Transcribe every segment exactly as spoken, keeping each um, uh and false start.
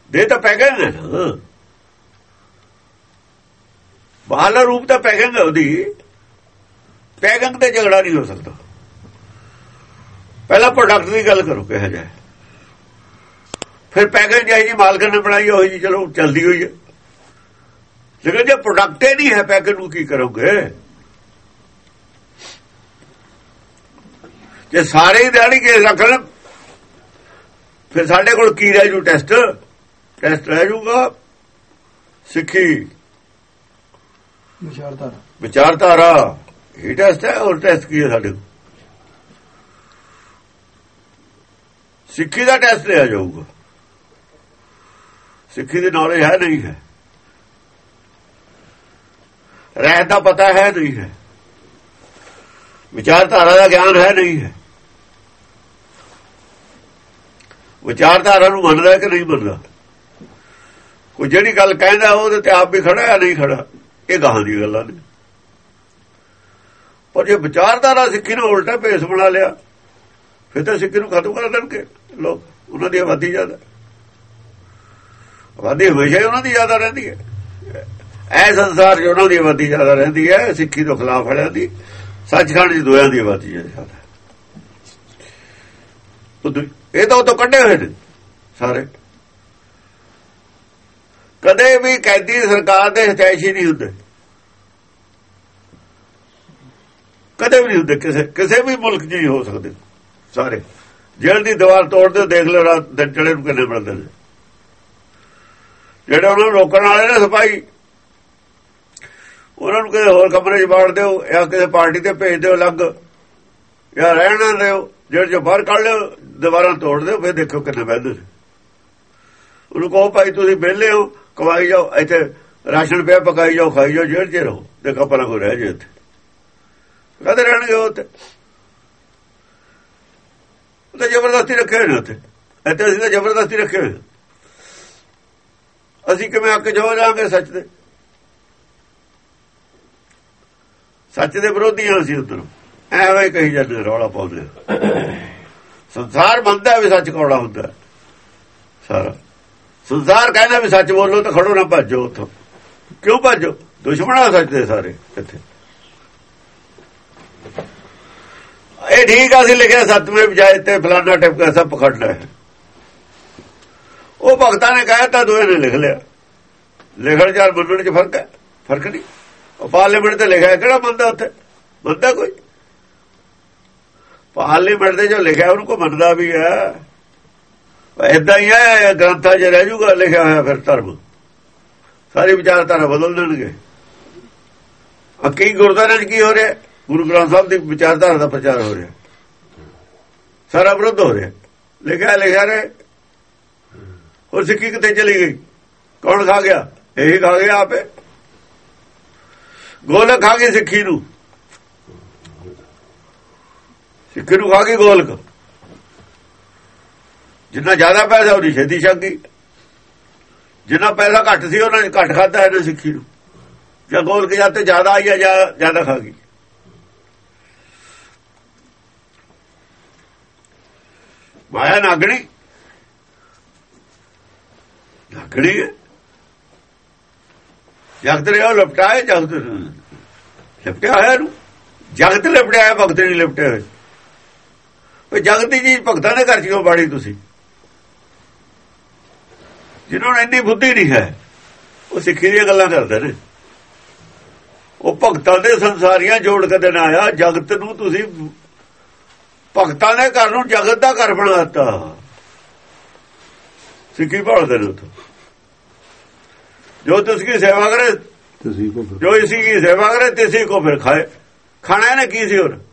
ਦੇਹ ਤਾਂ ਪੈਗਿੰਗ ਹੈ ਨਾ, ਬਾਹਰਲਾ ਰੂਪ ਤਾਂ ਪੈਗਿੰਗ ਹੈ ਉਹਦੀ। ਪੈਗਿੰਗ ਤੇ ਝਗੜਾ ਨਹੀਂ ਹੋ ਸਕਦਾ। ਪਹਿਲਾਂ ਪ੍ਰੋਡਕਟ ਦੀ ਗੱਲ ਕਰੋ ਕਿਹਾ ਜਾਏ, ਫਿਰ ਪੈਗਿੰਗ ਜਿਹੀ ਜੀ ਮਾਲਕ ਨੇ ਬਣਾਈ ਹੋਈ ਜੀ ਚਲੋ ਚੱਲਦੀ ਹੋਈ ਹੈ। ਲੇਕਿਨ ਜੇ ਪ੍ਰੋਡਕਟ ਹੀ ਨਹੀਂ ਹੈ ਪੈਗਿੰਗ ਨੂੰ ਕੀ ਕਰੋਗੇ? ਜੇ ਸਾਰੇ ਹੀ ਦਿਹਾੜੀ ਕੇਸ ਰੱਖ ਲੈਣ ਫਿਰ ਸਾਡੇ ਕੋਲ ਕੀ ਰਹਿ ਜੂ? ਟੈਸਟ ਟੈਸਟ ਰਹਿ ਜੂਗਾ ਸਿੱਖੀ ਵਿਚਾਰਧਾਰਾ। ਵਿਚਾਰਧਾਰਾ ਇਹ ਟੈਸਟ ਹੈ। ਹੋਰ ਟੈਸਟ ਕੀ ਹੈ ਸਾਡੇ ਕੋਲ? ਸਿੱਖੀ ਦਾ ਟੈਸਟ ਲਿਆ ਜਾਊਗਾ। ਸਿੱਖੀ ਦੀ ਨੌਲੇਜ ਹੈ ਨਹੀਂ ਹੈ, ਰਹਿਤ ਦਾ ਪਤਾ ਹੈ ਨਹੀਂ ਹੈ, ਵਿਚਾਰਧਾਰਾ ਦਾ ਗਿਆਨ ਹੈ ਨਹੀਂ ਹੈ। ਵਿਚਾਰਧਾਰਾ ਨੂੰ ਮੰਨਦਾ ਕਿ ਨਹੀਂ ਮੰਨਦਾ? ਕੋਈ ਜਿਹੜੀ ਗੱਲ ਕਹਿੰਦਾ ਉਹਦੇ ਤੇ ਆਪ ਵੀ ਖੜਾ ਹੈ ਨਹੀਂ ਖੜਾ, ਇਹ ਗਾਹਾਂ ਦੀ ਗੱਲਾਂ ਨੇ। ਪਰ ਜੇ ਵਿਚਾਰਧਾਰਾ ਸਿੱਖੀ ਨੂੰ ਉਲਟਾ ਭੇਸ ਬਣਾ ਲਿਆ ਫਿਰ ਤਾਂ ਸਿੱਖੀ ਨੂੰ ਖਤਮ ਕਰ ਦੇਣਗੇ ਲੋਕ। ਉਹਨਾਂ ਦੀ ਆਬਾਦੀ ਜ਼ਿਆਦਾ, ਆਬਾਦੀ ਹਮੇਸ਼ਾ ਹੀ ਉਹਨਾਂ ਦੀ ਜ਼ਿਆਦਾ ਰਹਿੰਦੀ ਹੈ। ਇਹ ਸੰਸਾਰ 'ਚ ਉਹਨਾਂ ਦੀ ਆਬਾਦੀ ਜ਼ਿਆਦਾ ਰਹਿੰਦੀ ਹੈ, ਸਿੱਖੀ ਤੋਂ ਖਿਲਾਫ ਵਾਲਿਆਂ ਦੀ। ਸੱਚਖੰਡ 'ਚ ਦੋਹਾਂ ਦੀ ਆਬਾਦੀ ਜ਼ਿਆਦਾ। ਇਹ ਤਾਂ ਉਦੋਂ ਕੱਢੇ ਹੋਏ ਨੇ ਸਾਰੇ। ਕਦੇ ਵੀ ਕੈਦੀ ਸਰਕਾਰ ਦੇ ਹਿਤੈਸ਼ੀ ਨਹੀਂ ਹੁੰਦੇ, ਕਦੇ ਵੀ ਨਹੀਂ ਹੁੰਦੇ। ਕਿਸੇ ਕਿਸੇ ਵੀ ਮੁਲਕ 'ਚ ਨਹੀਂ ਹੋ ਸਕਦੇ ਸਾਰੇ। ਜੇਲ੍ਹ ਦੀ ਦੀਵਾਰ ਤੋੜਦੇ ਦੇਖ ਲਓ ਰਾਤ ਦਿਨ ਚੜੇ ਨੂੰ ਕਿੰਨੇ ਮਿਲਦੇ ਨੇ। ਜਿਹੜੇ ਉਹਨਾਂ ਨੂੰ ਰੋਕਣ ਵਾਲੇ ਨੇ ਸਿਪਾਹੀ, ਉਹਨਾਂ ਨੂੰ ਕਿਸੇ ਹੋਰ ਕਮਰੇ 'ਚ ਬਾੜ ਦਿਓ ਜਾਂ ਕਿਸੇ ਪਾਰਟੀ ਤੇ ਭੇਜ ਦਿਓ ਅਲੱਗ, ਜਾਂ ਰਹਿਣ ਨਾ ਦਿਓ। ਜਿਹੜੇ 'ਚੋਂ ਬਾਹਰ ਕੱਢ ਲਿਓ ਦੀਵਾਰਾਂ ਤੋੜ ਦਿਓ, ਫਿਰ ਦੇਖੋ ਕਿੰਨੇ ਬਹਿੰਦੇ ਨੇ। ਉਹਨੂੰ ਕਹੋ ਭਾਈ ਤੁਸੀਂ ਵਿਹਲੇ ਹੋ, ਕਮਾਈ ਜਾਓ, ਇੱਥੇ ਰਾਸ਼ਨ ਪਿਆ ਪਕਾਈ ਜਾਓ, ਖਾਈ ਜਾਓ, ਜੇਲ੍ਹ 'ਚ ਰਹੋ। ਦੇਖੋ ਪਹਿਲਾਂ ਕੋਈ ਰਹਿ ਜੇ ਉੱਥੇ, ਕਦੇ ਰਹਿਣਗੇ ਉਹ ਤੇ ਤਾਂ ਜ਼ਬਰਦਸਤੀ ਰੱਖੇ ਹੋਏ ਨੇ ਉੱਥੇ। ਇੱਥੇ ਅਸੀਂ ਤਾਂ ਜ਼ਬਰਦਸਤੀ ਰੱਖੇ ਹੋਏ। ਅਸੀਂ ਕਿਵੇਂ ਅੱਕ ਜੋ ਜਾਵਾਂਗੇ ਸੱਚ ਦੇ? ਸੱਚ ਦੇ ਵਿਰੋਧੀ ਹਾਂ ਅਸੀਂ। ਉੱਧਰੋਂ ਐਵੇਂ ਕਹੀ ਜਾਂਦੇ ਰੌਲਾ ਪਾਉਂਦੇ। ਸੰਸਾਰ ਮੰਨਦਾ ਵੀ ਸੱਚ ਕੌੜਾ ਹੁੰਦਾ, ਸਾਰਾ ਸੰਸਾਰ ਕਹਿੰਦਾ ਵੀ ਸੱਚ ਬੋਲੋ ਤਾਂ ਖੜੋ ਨਾ ਭੱਜੋ ਉੱਥੋਂ। ਕਿਉਂ ਭੱਜੋ? ਦੁਸ਼ਮਣ ਸੱਚ ਦੇ ਸਾਰੇ ਇੱਥੇ। ਇਹ ਠੀਕ ਆ, ਅਸੀਂ ਲਿਖਿਆ ਸਤਵੇਂ ਬਜਾਏ ਤੇ ਫਲਾਨਾ ਟਿਪਕਾ ਸਭ ਪਖੜਨਾ ਹੈ। ਉਹ ਭਗਤਾਂ ਨੇ ਕਹਿ ਤਾ, ਦੋਏ ਨੇ ਲਿਖ ਲਿਆ। ਲਿਖਣ ਚਾਰ ਮੰਨਣ 'ਚ ਫਰਕ ਹੈ? ਫਰਕ ਨਹੀਂ। ਉਹ ਪਾਰਲੀਮੈਂਟ ਤੇ ਲਿਖਿਆ, ਕਿਹੜਾ ਮੰਨਦਾ ਉੱਥੇ? ਮੰਨਦਾ ਕੋਈ? ਪਾਰਲੀਮੈਂਟ ਤੇ ਜੋ ਲਿਖਿਆ ਉਹਨੂੰ ਕੋਈ ਮੰਨਦਾ ਵੀ ਹੈ? ਏਦਾਂ ਹੀ ਹੈ, ਗ੍ਰੰਥਾਂ 'ਚ ਰਹਿ ਜੂਗਾ ਲਿਖਿਆ ਹੋਇਆ। ਫਿਰ ਧਰਮ ਸਾਰੀ ਵਿਚਾਰਧਾਰਾ ਬਦਲ ਦੇਣਗੇ। ਕੀ ਗੁਰਦੁਆਰਿਆਂ 'ਚ ਕੀ ਹੋ ਰਿਹਾ? ਗੁਰੂ ਗ੍ਰੰਥ ਸਾਹਿਬ ਦੀ ਵਿਚਾਰਧਾਰਾ ਦਾ ਪ੍ਰਚਾਰ ਹੋ ਰਿਹਾ, ਸਾਰਾ ਵਿਰੁੱਧ ਹੋ ਰਿਹਾ। ਲਿਖਿਆ ਲਿਖਿਆ ਰਹੇ। ਹੋਰ ਸਿੱਖੀ ਕਿੱਥੇ ਚਲੀ ਗਈ? ਕੌਣ ਖਾ ਗਿਆ? ਇਹੀ ਖਾ ਗਿਆ ਆਪੇ। ਗੋਲਕ ਖਾ ਗਈ ਸਿੱਖੀ ਨੂੰ, ਸਿੱਖੀ ਨੂੰ ਖਾ ਗਈ ਗੋਲਕ। ਜਿੰਨਾ ਜ਼ਿਆਦਾ ਪੈਸਾ ਉਹਦੀ ਛੇਤੀ ਛਕ ਗਈ, ਜਿੰਨਾ ਪੈਸਾ ਘੱਟ ਸੀ ਉਹਨਾਂ ਨੇ ਘੱਟ ਖਾਧਾ ਇਹਨੇ ਸਿੱਖੀ ਨੂੰ। ਜਾਂ ਗੋਲਕ ਜਾਂ ਤੇ ਜ਼ਿਆਦਾ ਆਈ ਆ ਜਾਂ ਜ਼ਿਆਦਾ ਖਾ ਗਈ। ਮਾਇਆ ਨਾਗਣੀ ਨਾਗਣੀ ਹੈ। ਜਗਤ ਰਿਹਾ ਲਪਟਾਏ, ਜਗਤ ਲਿਪਟਿਆ ਹੋਇਆ ਨੂੰ। ਜਗਤ ਲਿਪਟਿਆ, ਭਗਤ ਨਹੀਂ ਲਿਪਟਿਆ ਹੋਏ। ਜਗਤ ਦੀ ਚੀਜ਼ ਭਗਤਾਂ ਦੇ ਘਰ ਚ ਕਿਉਂ ਬਾੜੀ ਤੁਸੀਂ? ਜਿਹਨਾਂ ਨੂੰ ਇੰਨੀ ਬੁੱਧੀ ਨਹੀਂ ਹੈ ਉਹ ਸਿੱਖੀ ਦੀਆਂ ਗੱਲਾਂ ਕਰਦੇ ਨੇ। ਉਹ ਭਗਤਾਂ ਦੇ ਸੰਸਾਰੀਆਂ ਜੋੜ ਕੇ ਦੇਣ ਆਇਆ। ਜਗਤ ਨੂੰ ਤੁਸੀਂ ਭਗਤਾਂ ਦੇ ਘਰ ਨੂੰ ਜਗਤ ਦਾ ਘਰ ਬਣਾ ਦਿੱਤਾ। ਸਿੱਖੀ ਭਾਲਦੇ ਨੇ ਉੱਥੋਂ। ਜੋ ਤੁਸੀਂ ਸੇਵਾ ਕਰੇ, ਜੋ ਇसी की सेवा करे तिसी को फिर खाए। खाना ਇਹਨੇ ਕੀ ਸੀ? ਹੋਰ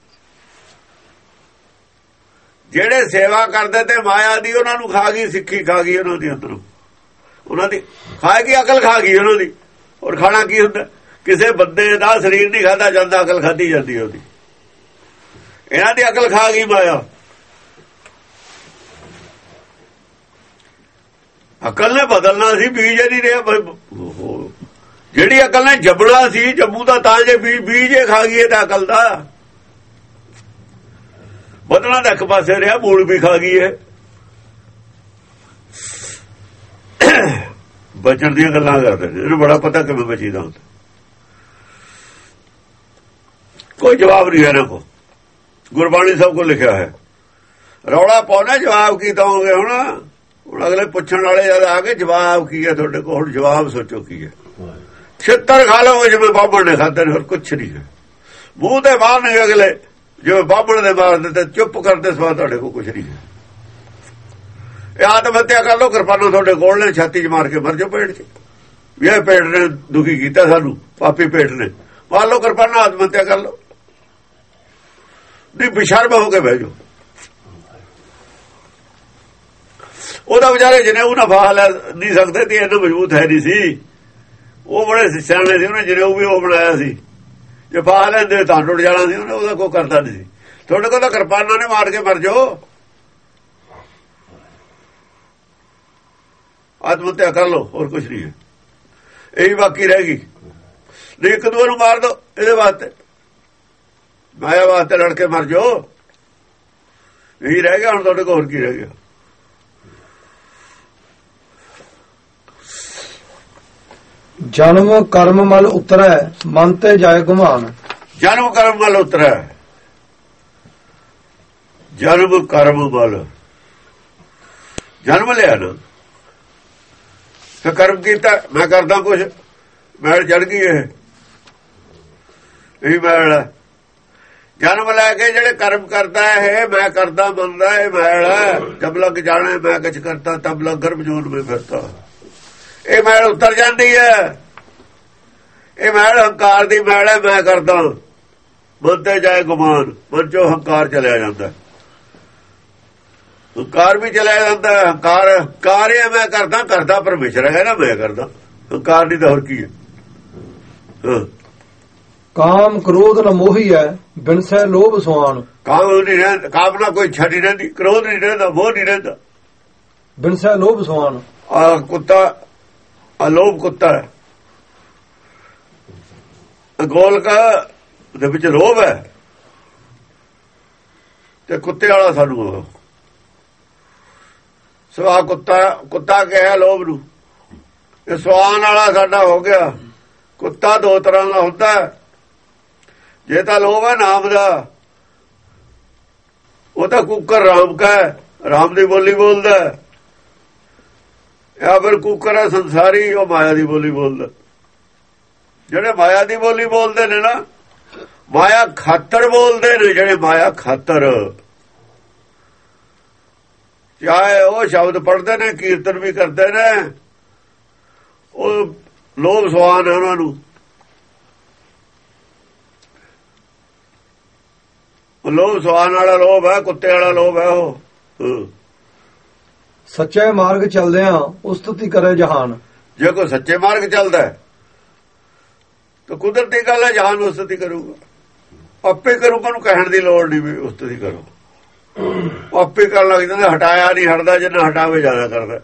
ਜਿਹੜੇ ਸੇਵਾ ਕਰਦੇ ਤੇ ਮਾਇਆ ਦੀ, ਉਹਨਾਂ ਨੂੰ ਖਾ ਗਈ ਸਿੱਖੀ, ਖਾ ਗਈ ਉਹਨਾਂ ਦੀ ਅੰਦਰੋਂ। ਉਹਨਾਂ ਦੀ ਖਾ ਕੇ ਅਕਲ ਖਾ ਗਈ ਉਹਨਾਂ ਦੀ। ਔਰ ਖਾਣਾ ਕੀ ਹੁੰਦਾ? ਕਿਸੇ ਬੰਦੇ ਦਾ ਸਰੀਰ ਨਹੀਂ ਖਾਧਾ ਜਾਂਦਾ, ਅਕਲ ਖਾਧੀ ਜਾਂਦੀ ਉਹਦੀ। ਇਹਨਾਂ ਦੀ ਅਕਲ ਖਾ ਗਈ ਮਾਇਆ। ਅਕਲ ਨੇ ਬਦਲਣਾ ਸੀ, ਬੀਜ ਨਹੀਂ ਰਿਹਾ। ਜਿਹੜੀ ਅਕਲ ਨੇ ਜੰਮਣਾ ਸੀ, ਜੰਮੂ ਦਾ ਤਾਂ ਜੇ ਬੀਜ ਬੀਜੇ ਖਾ ਗਈ ਤਾਂ ਅਕਲ ਦਾ ਬਦਲਣਾ ਤਾਂ ਇੱਕ ਪਾਸੇ ਰਿਹਾ, ਮੂਲ ਵੀ ਖਾ ਗਈ ਹੈ। ਬਚਣ ਦੀਆਂ ਗੱਲਾਂ ਕਰਦੇ ਨੇ। ਇਹਨੂੰ ਬੜਾ ਪਤਾ ਕਿਵੇਂ ਬਚੀਦਾ ਹੁੰਦਾ। ਕੋਈ ਜਵਾਬ ਨਹੀਂ ਹੈ ਇਹਨਾਂ ਕੋਲ। ਗੁਰਬਾਣੀ ਸਭ ਕੁਝ ਲਿਖਿਆ ਹੈ। ਰੌਲਾ ਪਾਉਣਾ ਜਵਾਬ ਕੀ ਦਓਗੇ? ਹੁਣ ਹੁਣ ਅਗਲੇ ਪੁੱਛਣ ਵਾਲੇ ਜਦ ਆ ਕੇ ਜਵਾਬ ਕੀ ਹੈ ਤੁਹਾਡੇ ਕੋਲ? ਹੁਣ ਜਵਾਬ ਸੋਚੋ ਕੀ ਹੈ। ਛਿੱਤਰ ਖਾ ਲਓਗੇ ਜਿਵੇਂ ਬਾਬਣ ਨੇ ਖਾਦੇ ਨੇ, ਹੋਰ ਕੁਛ ਨਹੀਂ ਹੈ। ਮੂੰਹ ਤੇ ਮਾਰਨਗੇ ਅਗਲੇ ਜਿਵੇਂ ਬਾਬਣ ਦੇ ਮਾਰਦੇ, ਤੇ ਚੁੱਪ ਕਰਦੇ ਸਵਾ ਤੁਹਾਡੇ ਕੋਲ ਕੁਛ ਨਹੀਂ ਹੈ। ਇਹ ਆਤਮ ਹੱਤਿਆ ਕਰ ਲਓ, ਕਿਰਪਾਨਾਂ ਤੁਹਾਡੇ ਕੋਲ ਨੇ, ਛਾਤੀ 'ਚ ਮਾਰ ਕੇ ਮਰ ਜਾਓ ਪੇਟ 'ਚ। ਵੀ ਇਹ ਪੇਟ ਨੇ ਦੁਖੀ ਕੀਤਾ ਸਾਨੂੰ, ਪਾਪੀ ਪੇਟ ਨੇ, ਮਾਰ ਲਓ ਕਿਰਪਾਨਾਂ, ਆਤਮ ਹੱਤਿਆ ਕਰ ਲਓ। ਨਹੀਂ ਬੇਸ਼ਰਮ ਹੋ ਕੇ ਬਹਿ ਜਾਓ। ਉਹਦਾ ਵਿਚਾਰੇ ਜਿਹਨੇ ਉਹਨਾਂ ਫਾਹ ਲੈ ਨਹੀਂ ਸਕਦੇ ਤੇ ਇਹਨਾਂ ਮਜ਼ਬੂਤ ਹੈ ਨਹੀਂ ਸੀ। ਉਹ ਬੜੇ ਸਿਆਣੇ ਸੀ, ਉਹਨੇ ਜਿਹਨੇ ਉਹ ਵੀ ਉਹ ਬਣਾਇਆ ਸੀ। ਜੇ ਫਾਹ ਲੈਂਦੇ ਤਾਂ ਟੁੱਟ ਜਾਣਾ ਸੀ ਉਹਨੇ, ਉਹਦਾ ਕੋਈ ਕਰਦਾ ਨਹੀਂ ਸੀ। ਤੁਹਾਡੇ ਕੋਲ ਤਾਂ ਕਿਰਪਾਨਾਂ ਨੇ ਮਾਰ ਕੇ ਮਰ ਜਾਓ, ਆਤਮ ਹੱਤਿਆ ਕਰ ਲਓ, ਹੋਰ ਕੁਛ ਨਹੀਂ ਹੈ। ਇਹੀ ਬਾਕੀ ਰਹਿ ਗਈ। ਨਹੀਂ ਇੱਕ ਦੂਏ ਨੂੰ ਮਾਰ ਦੋ, ਇਹਦੇ ਵਾਸਤੇ ਮਾਇਆ ਵਾਸਤੇ ਲੜ ਕੇ ਮਰ ਜਾਓ। ਇਹੀ ਰਹਿ ਗਿਆ ਹੁਣ ਤੁਹਾਡੇ ਕੋਲ, ਹੋਰ ਕੀ ਰਹਿ ਗਿਆ? ਜਨਮ ਕਰਮ ਮਲ ਉਤਰੈ, ਮਨ ਤੇ ਜਾਏ ਗੁਮਾਨ। ਜਨਮ ਕਰਮ ਮਲ ਉਤਰੈ, ਜਨਮ ਕਰਮ ਮਲ, ਜਨਮ ਲਿਆ ਨਾ ਤੇ ਕਰਮ ਕੀਤਾ। ਮੈਂ ਕਰਦਾ ਕੁਛ, ਮੈਲ ਚੜ ਗਈ। ਇਹ ਇਹੀ ਮੈਲ ਹੈ। ਜਨਮ ਲੈ ਕੇ ਜਿਹੜੇ ਕਰਮ ਕਰਦਾ ਹੈ, ਮੈਂ ਕਰਦਾ ਮੰਨਦਾ, ਇਹ ਮੈਲ ਹੈ। ਜਬ ਲੱਗ ਜਾਣੇ ਮੈਂ ਕੁਛ ਕਰਤਾ, ਤਬ ਲੱਗ ਗਰਭ ਜੂਨ में ਫਿਰਤਾ। ਇਹ ਮੈਲ ਉਤਰ ਜਾਂਦੀ ਹੈ। ਇਹ ਮੈਲ ਹੰਕਾਰ ਦੀ ਮੈਲ ਹੈ। ਮੈਂ ਕਰਦਾ, ਮਨ ਤੇ ਜਾਏ ਗੁਮਾਨ, ਮਨ ਚੋਂ ਹੰਕਾਰ ਚਲਿਆ ਜਾਂਦਾ। ਹੰਕਾਰ ਵੀ ਚਲਿਆ ਜਾਂਦਾ। ਹੰਕਾਰ ਹੰਕਾਰ ਹੈ ਮੈਂ ਕਰਦਾ, ਕਰਦਾ ਪਰਮੇਸ਼ਰ ਹੈ ਨਾ, ਮੈਂ ਕਰਦਾ। ਹੰਕਾਰ ਨਹੀਂ ਤਾਂ ਹੋਰ ਕੀ ਹੈ? ਕਾਮ ਕ੍ਰੋਧ ਨ ਮੋਹੀ ਹੈ, ਬਿਨਸੈ ਲੋਭ ਸੁਆਨ। ਕਾਮ ਨਹੀਂ ਰਹਿੰਦਾ, ਕਾਮਨਾ ਕੋਈ ਛੱਡੀ ਰਹਿੰਦੀ, ਕ੍ਰੋਧ ਨਹੀਂ ਰਹਿੰਦਾ, ਮੋਹ ਨਹੀਂ ਰਹਿੰਦਾ, ਬਿਨਸੈ ਲੋਭ ਸੁਆਨ। ਆ ਕੁੱਤਾ ਅਲੋਭ ਕੁੱਤਾ ਹੈ। ਗੋਲਕ ਦੇ ਵਿੱਚ ਲੋਭ ਹੈ ਤੇ ਕੁੱਤੇ ਵਾਲਾ ਸਾਨੂੰ ਸਵਾ ਕੁੱਤਾ ਕੁੱਤਾ ਕਿਹਾ ਲੋਭ ਨੂੰ। ਇਹ ਸਵਾਨ ਵਾਲਾ ਸਾਡਾ ਹੋ ਗਿਆ। ਕੁੱਤਾ ਦੋ ਤਰ੍ਹਾਂ ਦਾ ਹੁੰਦਾ। ਜੇ ਤਾਂ ਲੋਭ ਹੈ ਨਾਮ ਦਾ, ਉਹ ਤਾਂ ਕੁੱਕਰ ਰਾਮ ਕਾ ਹੈ, ਰਾਮ ਦੀ ਬੋਲੀ ਬੋਲਦਾ। ਜਾਂ ਫਿਰ ਕੁੱਕਰ ਹੈ ਸੰਸਾਰੀ, ਉਹ ਮਾਇਆ ਦੀ ਬੋਲੀ ਬੋਲਦਾ। ਜਿਹੜੇ ਮਾਇਆ ਦੀ ਬੋਲੀ ਬੋਲਦੇ ਨੇ ਨਾ, ਮਾਇਆ ਖਾਤਰ ਬੋਲਦੇ ਨੇ। ਜਿਹੜੇ ਮਾਇਆ ਖਾਤਰ, ਚਾਹੇ ਉਹ ਸ਼ਬਦ ਪੜ੍ਹਦੇ ਨੇ, ਕੀਰਤਨ ਵੀ ਕਰਦੇ ਨੇ, ਉਹ ਲੋਭ ਸਵਾਨ ਹੈ ਉਹਨਾਂ ਨੂੰ। ਉਹ ਲੋਭ ਸਵਾਨ ਵਾਲਾ ਲੋਭ ਹੈ, ਕੁੱਤੇ ਵਾਲਾ ਲੋਭ ਹੈ। ਉਹ ਸੱਚੇ ਮਾਰਗ ਚੱਲਦਿਆਂ ਉਸਤਤੀ ਕਰੇ ਜਹਾਨ। ਜੇ ਕੋਈ ਸੱਚੇ ਮਾਰਗ ਚੱਲਦਾ ਹੈ ਤਾਂ ਕੁਦਰਤੀ ਗੱਲ ਹੈ, ਜਹਾਨ ਉਸਤਤੀ ਕਰੂਗਾ। ਆਪੇ ਕਰੂਗਾ, ਉਹਨੂੰ ਕਹਿਣ ਦੀ ਲੋੜ ਨਹੀਂ ਵੀ ਉਸਤਤੀ ਕਰੋ। ਆਪੇ ਕਰਨ ਲੱਗ ਜਾਂਦਾ। ਹਟਾਇਆ ਨਹੀਂ ਹਟਦਾ, ਜਿੰਨਾ ਹਟਾਵੇ ਜ਼ਿਆਦਾ ਕਰਦਾ।